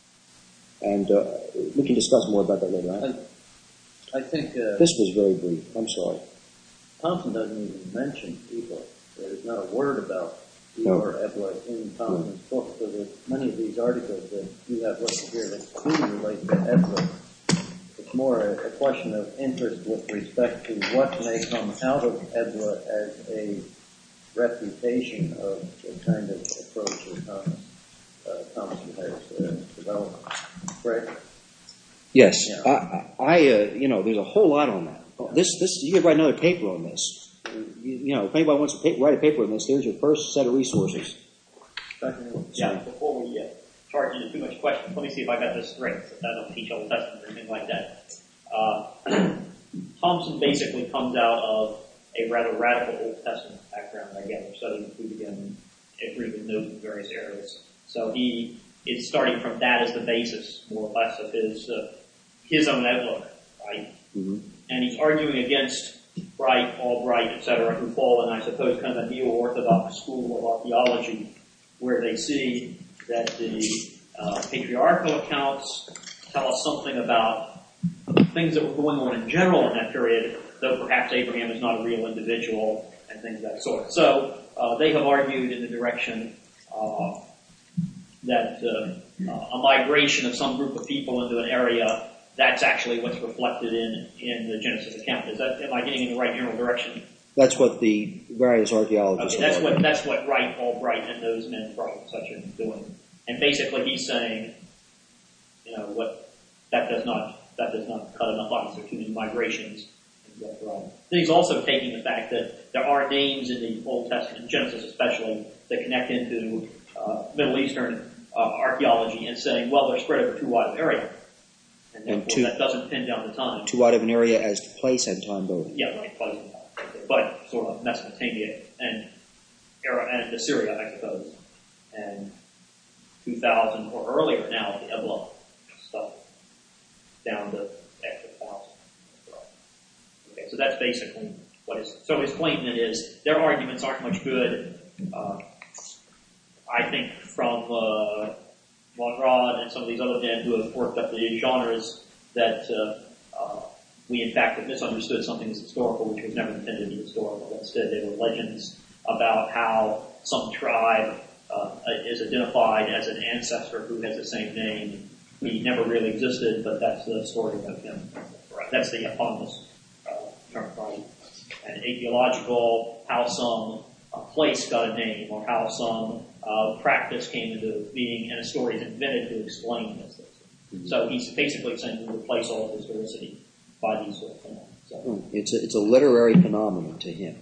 And uh, we can discuss more about that later on. I, I think... Uh, this was very brief. I'm sorry. Thompson doesn't even mention Ebla. There's not a word about Ebla no. or Ebla in Thompson's no. book. So there's many of these articles that you have listed here that do relate to Ebla. It's more a, a question of interest with respect to what may come out of Ebla as a refutation of the kind of approach that Thomas, uh, Thompson has uh, developed. Right? Yes. Yeah. I, I uh, you know, there's a whole lot on that. This, this, you could write another paper on this. You, you know, if anybody wants to pay, write a paper on this, there's your first set of resources. Yeah, before we uh, charge into too much questions, let me see if I got this straight, since I don't teach Old Testament or anything like that. Uh, Thompson basically comes out of a rather radical Old Testament background, I gather, studying food again and agreeing with notes in various areas. So he is starting from that as the basis, more or less, of his uh, his own outlook, right? Mm-hmm. And he's arguing against Bright, Albright, et cetera, who fall in, I suppose, kind of a neo-orthodox school of archaeology, where they see that the uh, patriarchal accounts tell us something about things that were going on in general in that period, though perhaps Abraham is not a real individual and things of that sort. So uh, they have argued in the direction uh, that uh, uh, a migration of some group of people into an area, that's actually what's reflected in, in the Genesis account. Is that, am I getting in the right general direction? That's what the various archaeologists okay, that's what that's what Wright, Albright, and those men from such are doing. And basically, he's saying, you know, what that does not that does not cut enough lines. There are too many migrations. And right. Then he's also taking the fact that there are names in the Old Testament, Genesis especially, that connect into uh, Middle Eastern uh, archaeology, and saying, well, they're spread over too wide an area, and therefore and too, that doesn't pin down the time. Too wide of an area as to place and time both. Yeah, right, place and time. But sort of Mesopotamia and era and Assyria, I suppose, and two thousand or earlier now, the Ebla stuff, down to after one thousand. Okay, so that's basically what is. So his claim then is their arguments aren't much good. Uh, I think from uh, Von Rad and some of these other men who have worked up the genres that. Uh, uh, We, in fact, have misunderstood something as historical, which was never intended to be historical. Instead, they were legends about how some tribe uh, is identified as an ancestor who has the same name. He never really existed, but that's the story of him. That's the eponymous uh, term, right? And atheological, how some uh, place got a name, or how some uh, practice came into being, and a story is invented to explain this. Mm-hmm. So he's basically saying we replace all of historicity by these sort of phenomena. So. It's a, it's a literary phenomenon to him.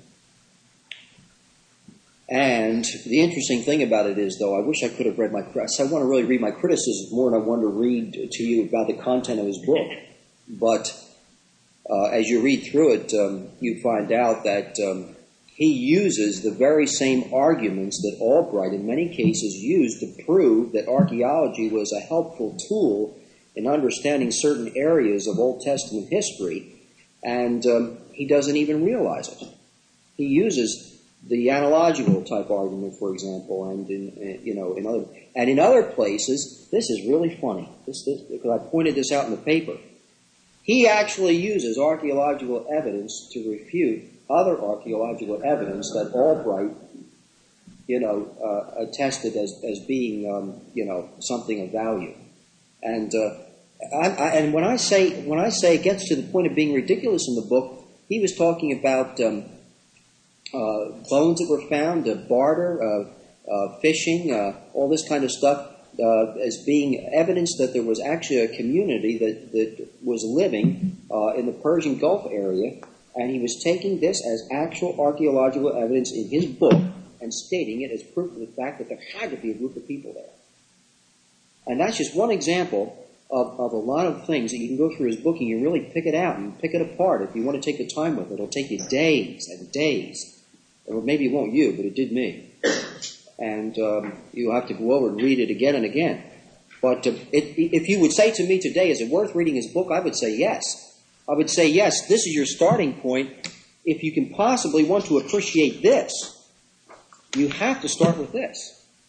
And the interesting thing about it is, though, I wish I could have read my, I want to really read my criticisms more, and I want to read to you about the content of his book. But uh, as you read through it, um, you find out that um, he uses the very same arguments that Albright in many cases used to prove that archaeology was a helpful tool in understanding certain areas of Old Testament history, and um, he doesn't even realize it. He uses the analogical type argument, for example, and in uh, you know in other and in other places. This is really funny. This, this because I pointed this out in the paper. He actually uses archaeological evidence to refute other archaeological evidence that Albright, you know, uh, attested as as being um, you know something of value, and. Uh, I, I, and when I say when I say it gets to the point of being ridiculous in the book, he was talking about um, uh, bones that were found, uh, barter, uh, uh, fishing, uh, all this kind of stuff, uh, as being evidence that there was actually a community that, that was living uh, in the Persian Gulf area, and he was taking this as actual archaeological evidence in his book and stating it as proof of the fact that there had to be a group of people there. And that's just one example Of, of a lot of things that you can go through his book and you really pick it out and pick it apart. If you want to take the time with it, it'll take you days and days. Or maybe it won't you, but it did me. And um, you'll have to go over and read it again and again. But uh, it, if you would say to me today, is it worth reading his book? I would say yes. I would say yes, this is your starting point. If you can possibly want to appreciate this, you have to start with this.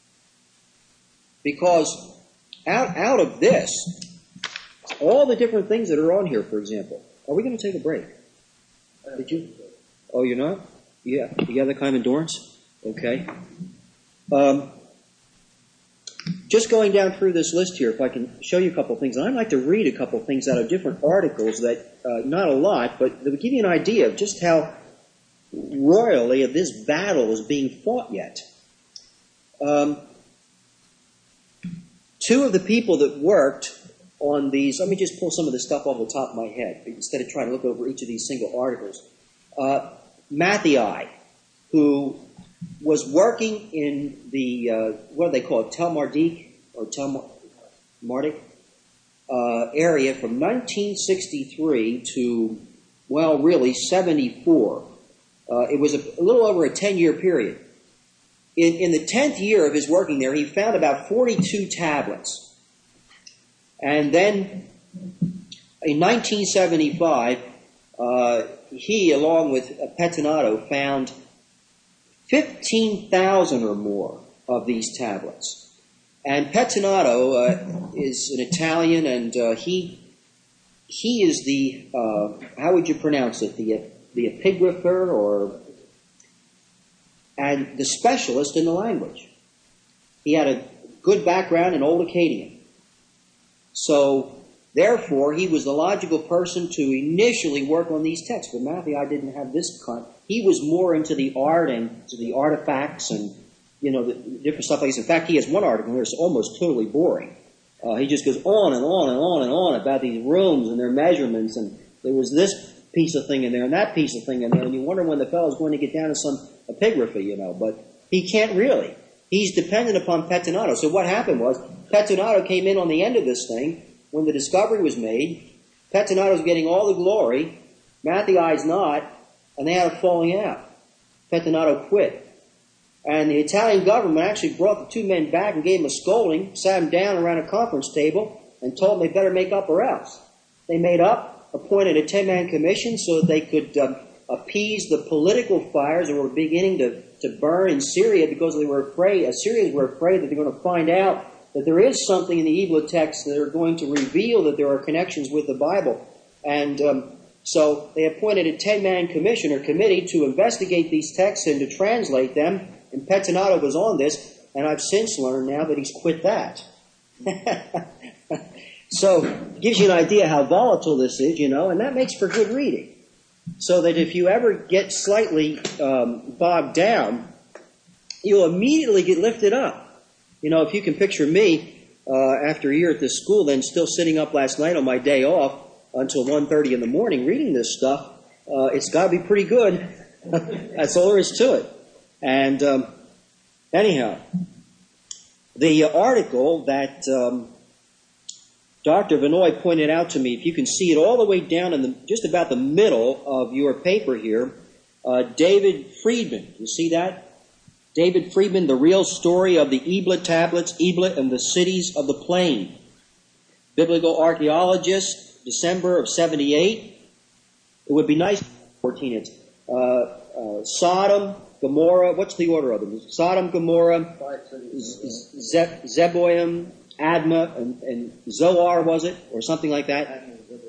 Because out, out of this, all the different things that are on here, for example. Are we going to take a break? Did you? Oh, you're not? Yeah. You have that kind of endurance? Okay. Um, just going down through this list here, if I can show you a couple of things. And I'd like to read a couple of things out of different articles that, uh, not a lot, but that would give you an idea of just how royally this battle is being fought yet. Um, two of the people that worked on these, let me just pull some of the stuff off the top of my head instead of trying to look over each of these single articles. Uh, Matthei, who was working in the, uh, what do they call it, Tel Mardik, or Tel Mardik uh, area from nineteen sixty-three to, well, really, seventy-four. Uh, it was a, a little over a ten-year period. In, in the tenth year of his working there, he found about forty-two tablets. And then in nineteen seventy-five, uh, he, along with Pettinato, found fifteen thousand or more of these tablets. And Pettinato uh, is an Italian, and uh, he he is the, uh, how would you pronounce it, the the epigrapher, or and the specialist in the language. He had a good background in Old Akkadian. So, therefore, he was the logical person to initially work on these texts. But Matthew, I didn't have this kind. He was more into the art and to the artifacts and, you know, the different stuff like this. In fact, he has one article here that's almost totally boring. Uh, he just goes on and on and on and on about these rooms and their measurements, and there was this piece of thing in there and that piece of thing in there, and you wonder when the fellow's going to get down to some epigraphy, you know, but he can't really. He's dependent upon Pettinato. So what happened was, Pettinato came in on the end of this thing when the discovery was made. Pettinato's getting all the glory, Matthei's not, and they had a falling out. Pettinato quit. And the Italian government actually brought the two men back and gave them a scolding, sat them down around a conference table, and told them they better make up or else. They made up, appointed a ten-man commission so that they could um, appease the political fires that were beginning to, to burn in Syria, because they were afraid, Assyrians were afraid that they're going to find out that there is something in the Ebla text that are going to reveal that there are connections with the Bible. And um, so they appointed a ten-man commission or committee to investigate these texts and to translate them. And Pettinato was on this, and I've since learned now that he's quit that. So it gives you an idea how volatile this is, you know, and that makes for good reading. So that if you ever get slightly um, bogged down, you'll immediately get lifted up. You know, if you can picture me uh, after a year at this school, then still sitting up last night on my day off until one thirty in the morning reading this stuff, uh, it's got to be pretty good. That's all there is to it. And um, anyhow, the article that um, Doctor Vinoy pointed out to me, if you can see it all the way down in the just about the middle of your paper here, uh, David Friedman. You see that? David Friedman, The Real Story of the Ebla Tablets, Ebla and the Cities of the Plain. Biblical archaeologist, December of seventy-eight. It would be nice, fourteen, it's uh, uh, Sodom, Gomorrah, what's the order of them? Sodom, Gomorrah, Ze- Zeboim, Admah, and, and Zoar, was it? Or something like that?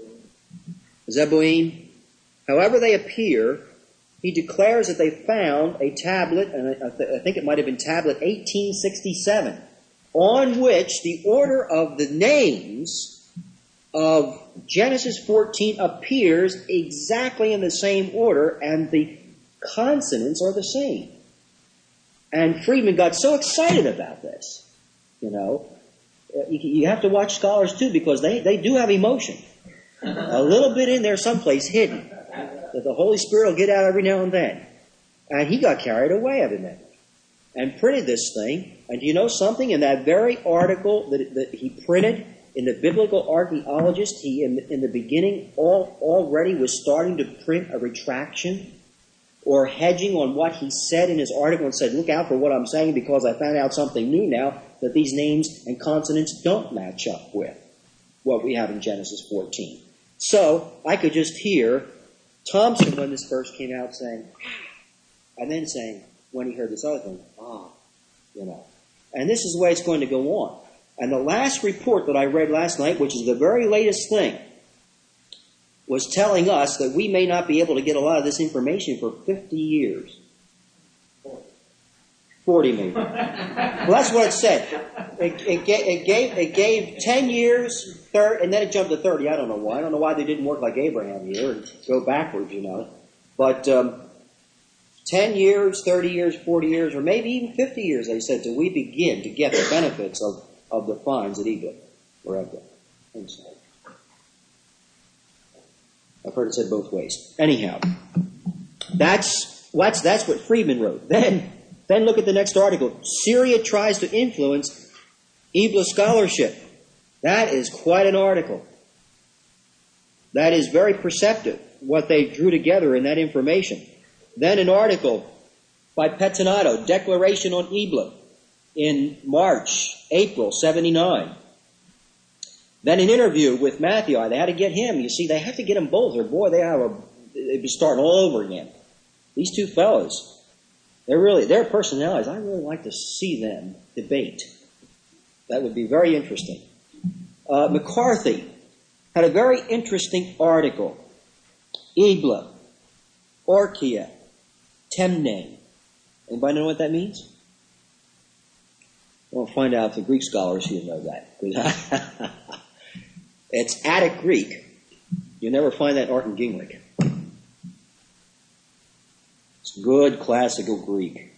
Zeboim. However they appear, he declares that they found a tablet, and I, th- I think it might have been tablet eighteen sixty-seven, on which the order of the names of Genesis fourteen appears exactly in the same order, and the consonants are the same. And Friedman got so excited about this, you know. You, you have to watch scholars too, because they, they do have emotion. A little bit in there someplace hidden that the Holy Spirit will get out every now and then. And he got carried away, evidently, and printed this thing. And do you know something? In that very article that, that he printed in the Biblical Archaeologist, he in, in the beginning all, already was starting to print a retraction or hedging on what he said in his article, and said, look out for what I'm saying, because I found out something new now that these names and consonants don't match up with what we have in Genesis fourteen. So I could just hear Thompson, when this first came out, saying, and then saying, when he heard this other thing, ah, you know. And this is the way it's going to go on. And the last report that I read last night, which is the very latest thing, was telling us that we may not be able to get a lot of this information for fifty years. forty maybe. Well, that's what it said. It, it, gave, it, gave, it gave ten years, thirty, and then it jumped to thirty. I don't know why. I don't know why they didn't work like Abraham here and go backwards, you know. But um, ten years, thirty years, forty years, or maybe even fifty years, they said, till we begin to get the benefits of, of the finds at Ebla or Ebla. I've heard it said both ways. Anyhow, that's, that's, that's what Friedman wrote. Then, then look at the next article. Syria tries to influence Ebla scholarship. That is quite an article. That is very perceptive, what they drew together in that information. Then an article by Pettinato, Declaration on Ebla, in March, April seventy-nine. Then an interview with Matthew. They had to get him. You see, they had to get them both, or boy, they have a, they'd be starting all over again. These two fellows, they're really, their personalities, I really like to see them debate. That would be very interesting. Uh, McCarthy had a very interesting article. Ebla, Orkia, Temne. Anybody know what that means? We'll find out if the Greek scholars here know that. It's Attic Greek. You never find that in Art and Gingrich. It's good classical Greek.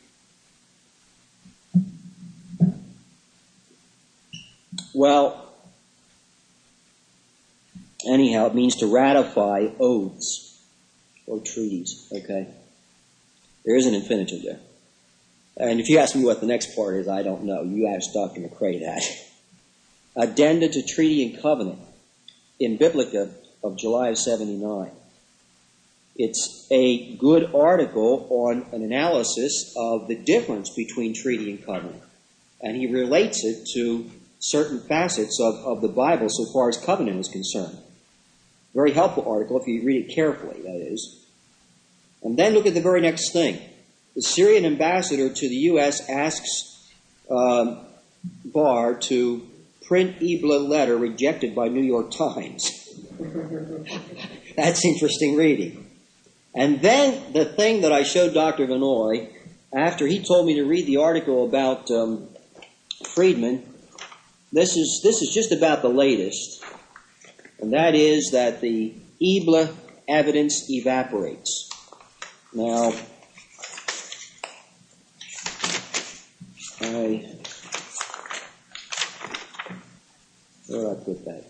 Well, anyhow, it means to ratify oaths or treaties, okay? There is an infinitive there. And if you ask me what the next part is, I don't know. You ask Doctor McCrae that. Addenda to Treaty and Covenant in Biblica of July of seventy-nine. It's a good article on an analysis of the difference between treaty and covenant. And he relates it to certain facets of, of the Bible so far as covenant is concerned. Very helpful article if you read it carefully, that is. And then look at the very next thing. The Syrian ambassador to the U S asks um, Barr to print Ebla letter rejected by New York Times. That's interesting reading. And then the thing that I showed Doctor Vanoy, after he told me to read the article about um, Friedman, this is this is just about the latest, and that is that the Ebla evidence evaporates. Now, I where did I put that?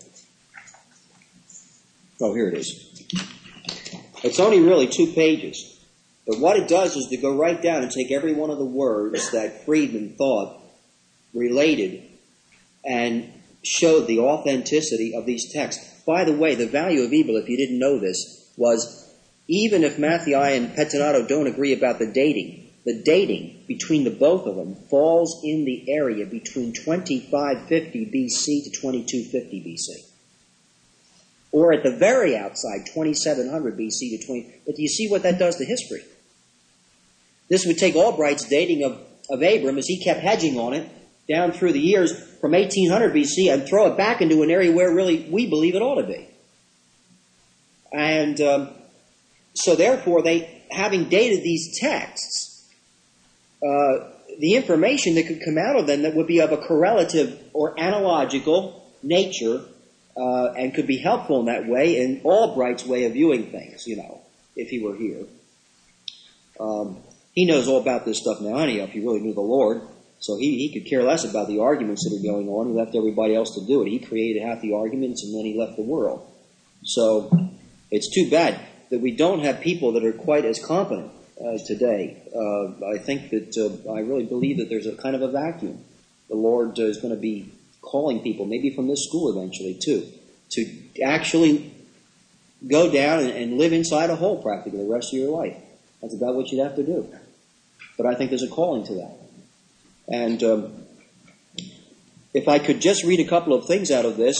Oh, here it is. It's only really two pages. But what it does is to go right down and take every one of the words that Friedman thought related and showed the authenticity of these texts. By the way, the value of Ebla, if you didn't know this, was even if Matthew and Pettinato don't agree about the dating, the dating between the both of them falls in the area between twenty-five fifty B C to twenty-two fifty B C. Or at the very outside, twenty-seven hundred B C to twenty. But do you see what that does to history? This would take Albright's dating of, of Abram, as he kept hedging on it, down through the years from eighteen hundred B C, and throw it back into an area where really we believe it ought to be. And um, so therefore, they, having dated these texts, uh, the information that could come out of them that would be of a correlative or analogical nature, Uh, and could be helpful in that way, in Albright's way of viewing things, you know, if he were here. Um, he knows all about this stuff now anyhow, if he really knew the Lord. So he, he could care less about the arguments that are going on. He left everybody else to do it. He created half the arguments and then he left the world. So it's too bad that we don't have people that are quite as competent as today. Uh, I think that, uh, I really believe that there's a kind of a vacuum. The Lord uh, is going to be calling people, maybe from this school eventually too, to actually go down and, and live inside a hole practically the rest of your life. That's about what you'd have to do. But I think there's a calling to that. And um, if I could just read a couple of things out of this.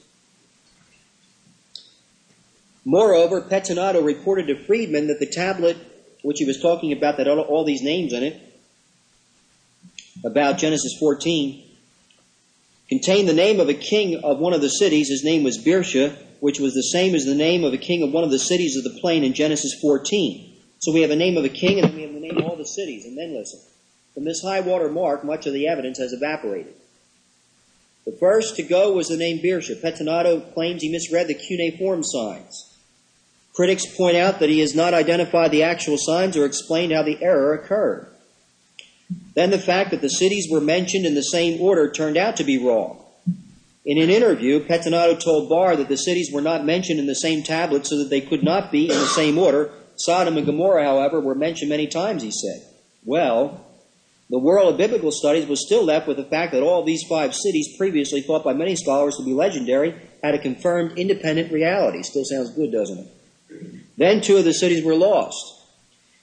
Moreover, Pettinato reported to Friedman that the tablet, which he was talking about, that all, all these names in it, about Genesis fourteen, contained the name of a king of one of the cities. His name was Birsha, which was the same as the name of a king of one of the cities of the plain in Genesis fourteen. So we have a name of a king and then we have the name of all the cities. And then listen, from this high water mark, much of the evidence has evaporated. The first to go was the name Birsha. Pettinato claims he misread the cuneiform signs. Critics point out that he has not identified the actual signs or explained how the error occurred. Then the fact that the cities were mentioned in the same order turned out to be wrong. In an interview, Pettinato told Barr that the cities were not mentioned in the same tablet so that they could not be in the same order. Sodom and Gomorrah, however, were mentioned many times, he said. Well, the world of biblical studies was still left with the fact that all these five cities, previously thought by many scholars to be legendary, had a confirmed independent reality. Still sounds good, doesn't it? Then two of the cities were lost.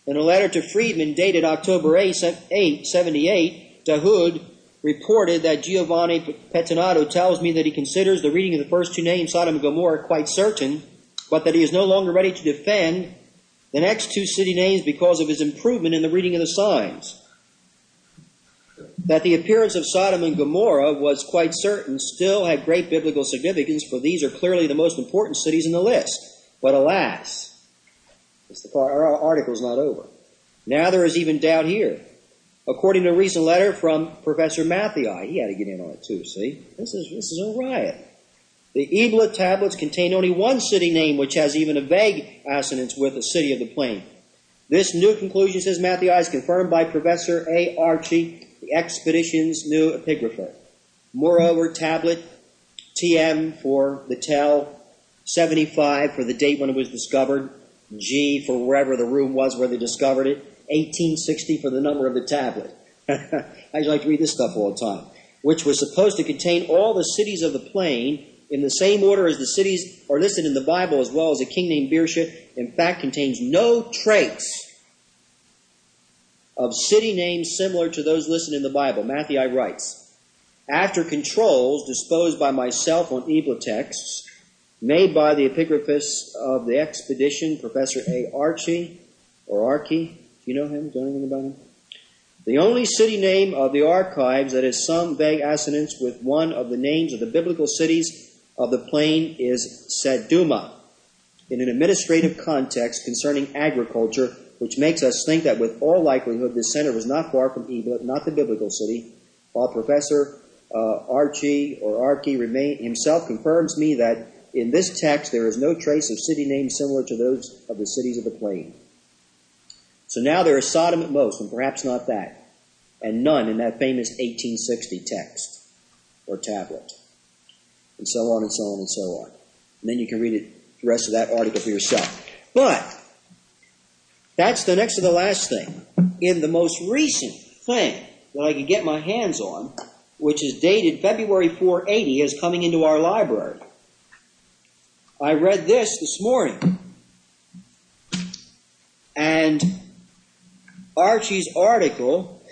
In a letter to Friedman dated October eighth, seventy-eight, Dahoud reported that Giovanni Pettinato tells me that he considers the reading of the first two names, Sodom and Gomorrah, quite certain, but that he is no longer ready to defend the next two city names because of his improvement in the reading of the signs. That the appearance of Sodom and Gomorrah was quite certain still had great biblical significance, for these are clearly the most important cities in the list. But alas, our article's not over. Now there is even doubt here. According to a recent letter from Professor Matthei, he had to get in on it too, see? This is, this is a riot. The Ebla tablets contain only one city name, which has even a vague assonance with the city of the plain. This new conclusion, says Matthei, is confirmed by Professor A. Archie, the expedition's new epigrapher. Moreover, tablet T M for the tell, seventy-five for the date when it was discovered, G for wherever the room was where they discovered it, eighteen sixty for the number of the tablet. I like to read this stuff all the time. Which was supposed to contain all the cities of the plain in the same order as the cities are listed in the Bible, as well as a king named Birsha, in fact contains no trace of city names similar to those listed in the Bible. Matthei writes, after controls disposed by myself on Ebla texts, made by the epigraphist of the expedition, Professor A. Archie, or Archie, do you know him? Do you know anything about him? The only city name of the archives that has some vague assonance with one of the names of the biblical cities of the plain is Seduma, in an administrative context concerning agriculture, which makes us think that with all likelihood this center was not far from Ebla, not the biblical city, while Professor uh, Archie or Archie remain, himself confirms me that in this text there is no trace of city names similar to those of the cities of the plain. So now there is Sodom at most, and perhaps not that, and none in that famous eighteen sixty text or tablet, and so on and so on and so on. And then you can read it, the rest of that article for yourself. But that's the next to the last thing. In the most recent thing that I could get my hands on, which is dated February four eighty, is coming into our library. I read this this morning. And Archie's article,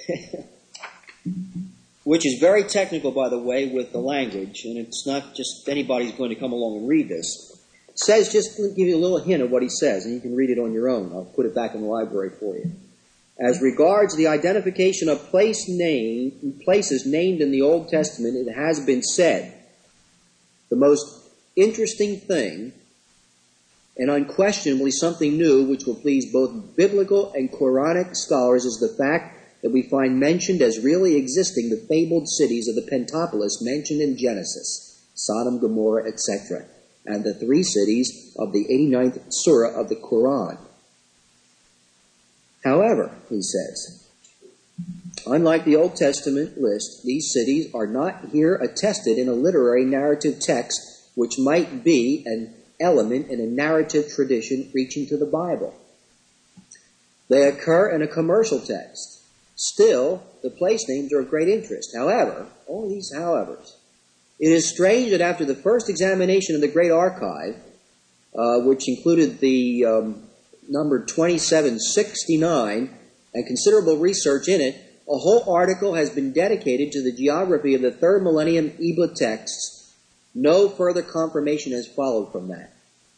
which is very technical, by the way, with the language, and it's not just anybody's going to come along and read this, says, just to give you a little hint of what he says, and you can read it on your own. I'll put it back in the library for you. As regards the identification of place name, places named in the Old Testament, it has been said, the most interesting thing, and unquestionably something new, which will please both biblical and Quranic scholars, is the fact that we find mentioned as really existing the fabled cities of the Pentapolis mentioned in Genesis, Sodom, Gomorrah, et cetera, and the three cities of the eighty-ninth surah of the Quran. However, he says, unlike the Old Testament list, these cities are not here attested in a literary narrative text, which might be an element in a narrative tradition reaching to the Bible. They occur in a commercial text. Still, the place names are of great interest. However, all these howevers, it is strange that after the first examination of the Great Archive, uh, which included the um, number twenty-seven sixty-nine and considerable research in it, a whole article has been dedicated to the geography of the third millennium Ebla texts. No further confirmation has followed from that.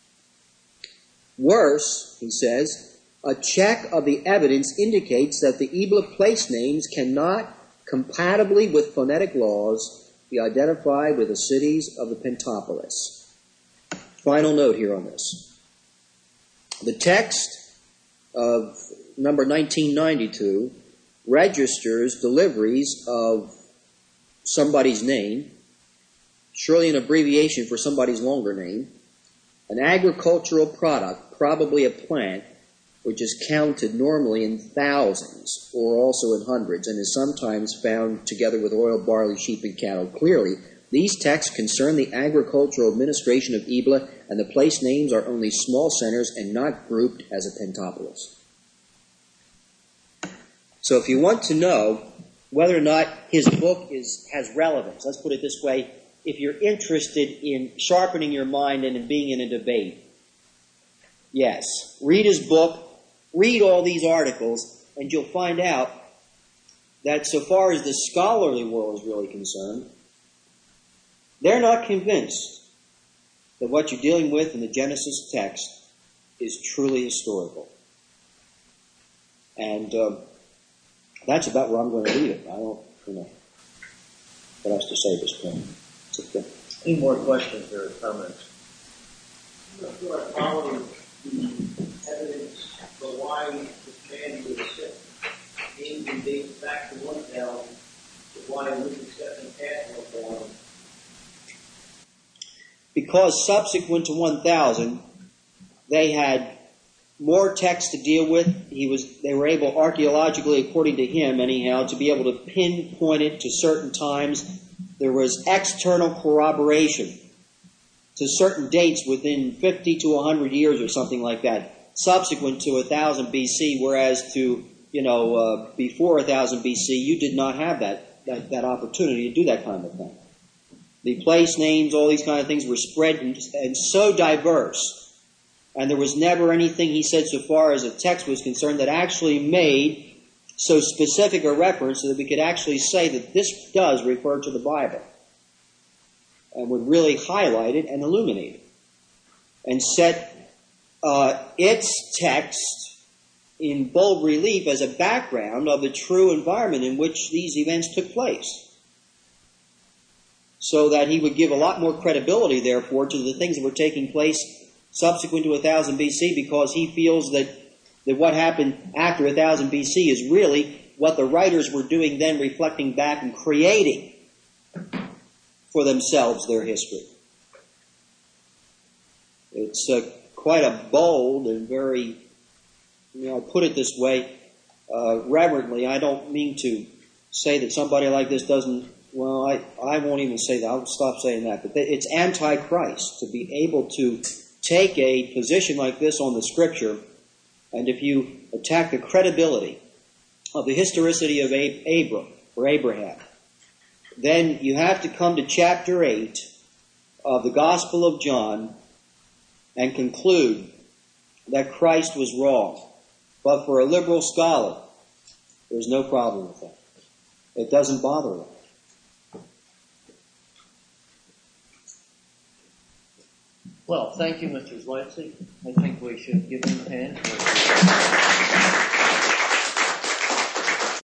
Worse, he says, a check of the evidence indicates that the Ebla place names cannot, compatibly with phonetic laws, be identified with the cities of the Pentapolis. Final note here on this. The text of number nineteen ninety-two registers deliveries of somebody's name, surely an abbreviation for somebody's longer name, an agricultural product, probably a plant, which is counted normally in thousands or also in hundreds and is sometimes found together with oil, barley, sheep, and cattle. Clearly, these texts concern the agricultural administration of Ebla, and the place names are only small centers and not grouped as a pentapolis. So if you want to know whether or not his book is has relevance, let's put it this way, if you're interested in sharpening your mind and in being in a debate, yes, read his book, read all these articles, and you'll find out that so far as the scholarly world is really concerned, they're not convinced that what you're dealing with in the Genesis text is truly historical. And uh, that's about where I'm going to leave it. I don't, you know, what else to say at this point. Okay. Any more questions or comments? If you are following the evidence for why this man was sick, being dates back to one thousand, why it was accepting past one thousand. Because subsequent to one thousand, they had more text to deal with. He was, they were able, archaeologically, according to him anyhow, to be able to pinpoint it to certain times. There was external corroboration to certain dates within fifty to one hundred years or something like that, subsequent to one thousand B C, whereas to, you know, uh, before one thousand B C, you did not have that, that, that opportunity to do that kind of thing. The place names, all these kind of things were spread and, and so diverse. And there was never anything, he said, so far as a text was concerned, that actually made so specific a reference that we could actually say that this does refer to the Bible. And would really highlight it and illuminate it. And set uh, its text in bold relief as a background of the true environment in which these events took place. So that he would give a lot more credibility, therefore, to the things that were taking place subsequent to one thousand B C, because he feels that, that what happened after one thousand B C is really what the writers were doing then, reflecting back and creating for themselves their history. It's uh, quite a bold and very, you know, I put it this way, uh, reverently. I don't mean to say that somebody like this doesn't, well, I, I won't even say that. I'll stop saying that. But it's anti-Christ to be able to take a position like this on the Scripture, and if you attack the credibility of the historicity of Abram or Abraham, then you have to come to chapter eight of the Gospel of John and conclude that Christ was wrong. But for a liberal scholar, there's no problem with that. It doesn't bother them. Well, thank you, Mister Zlatsky. I think we should give him a hand.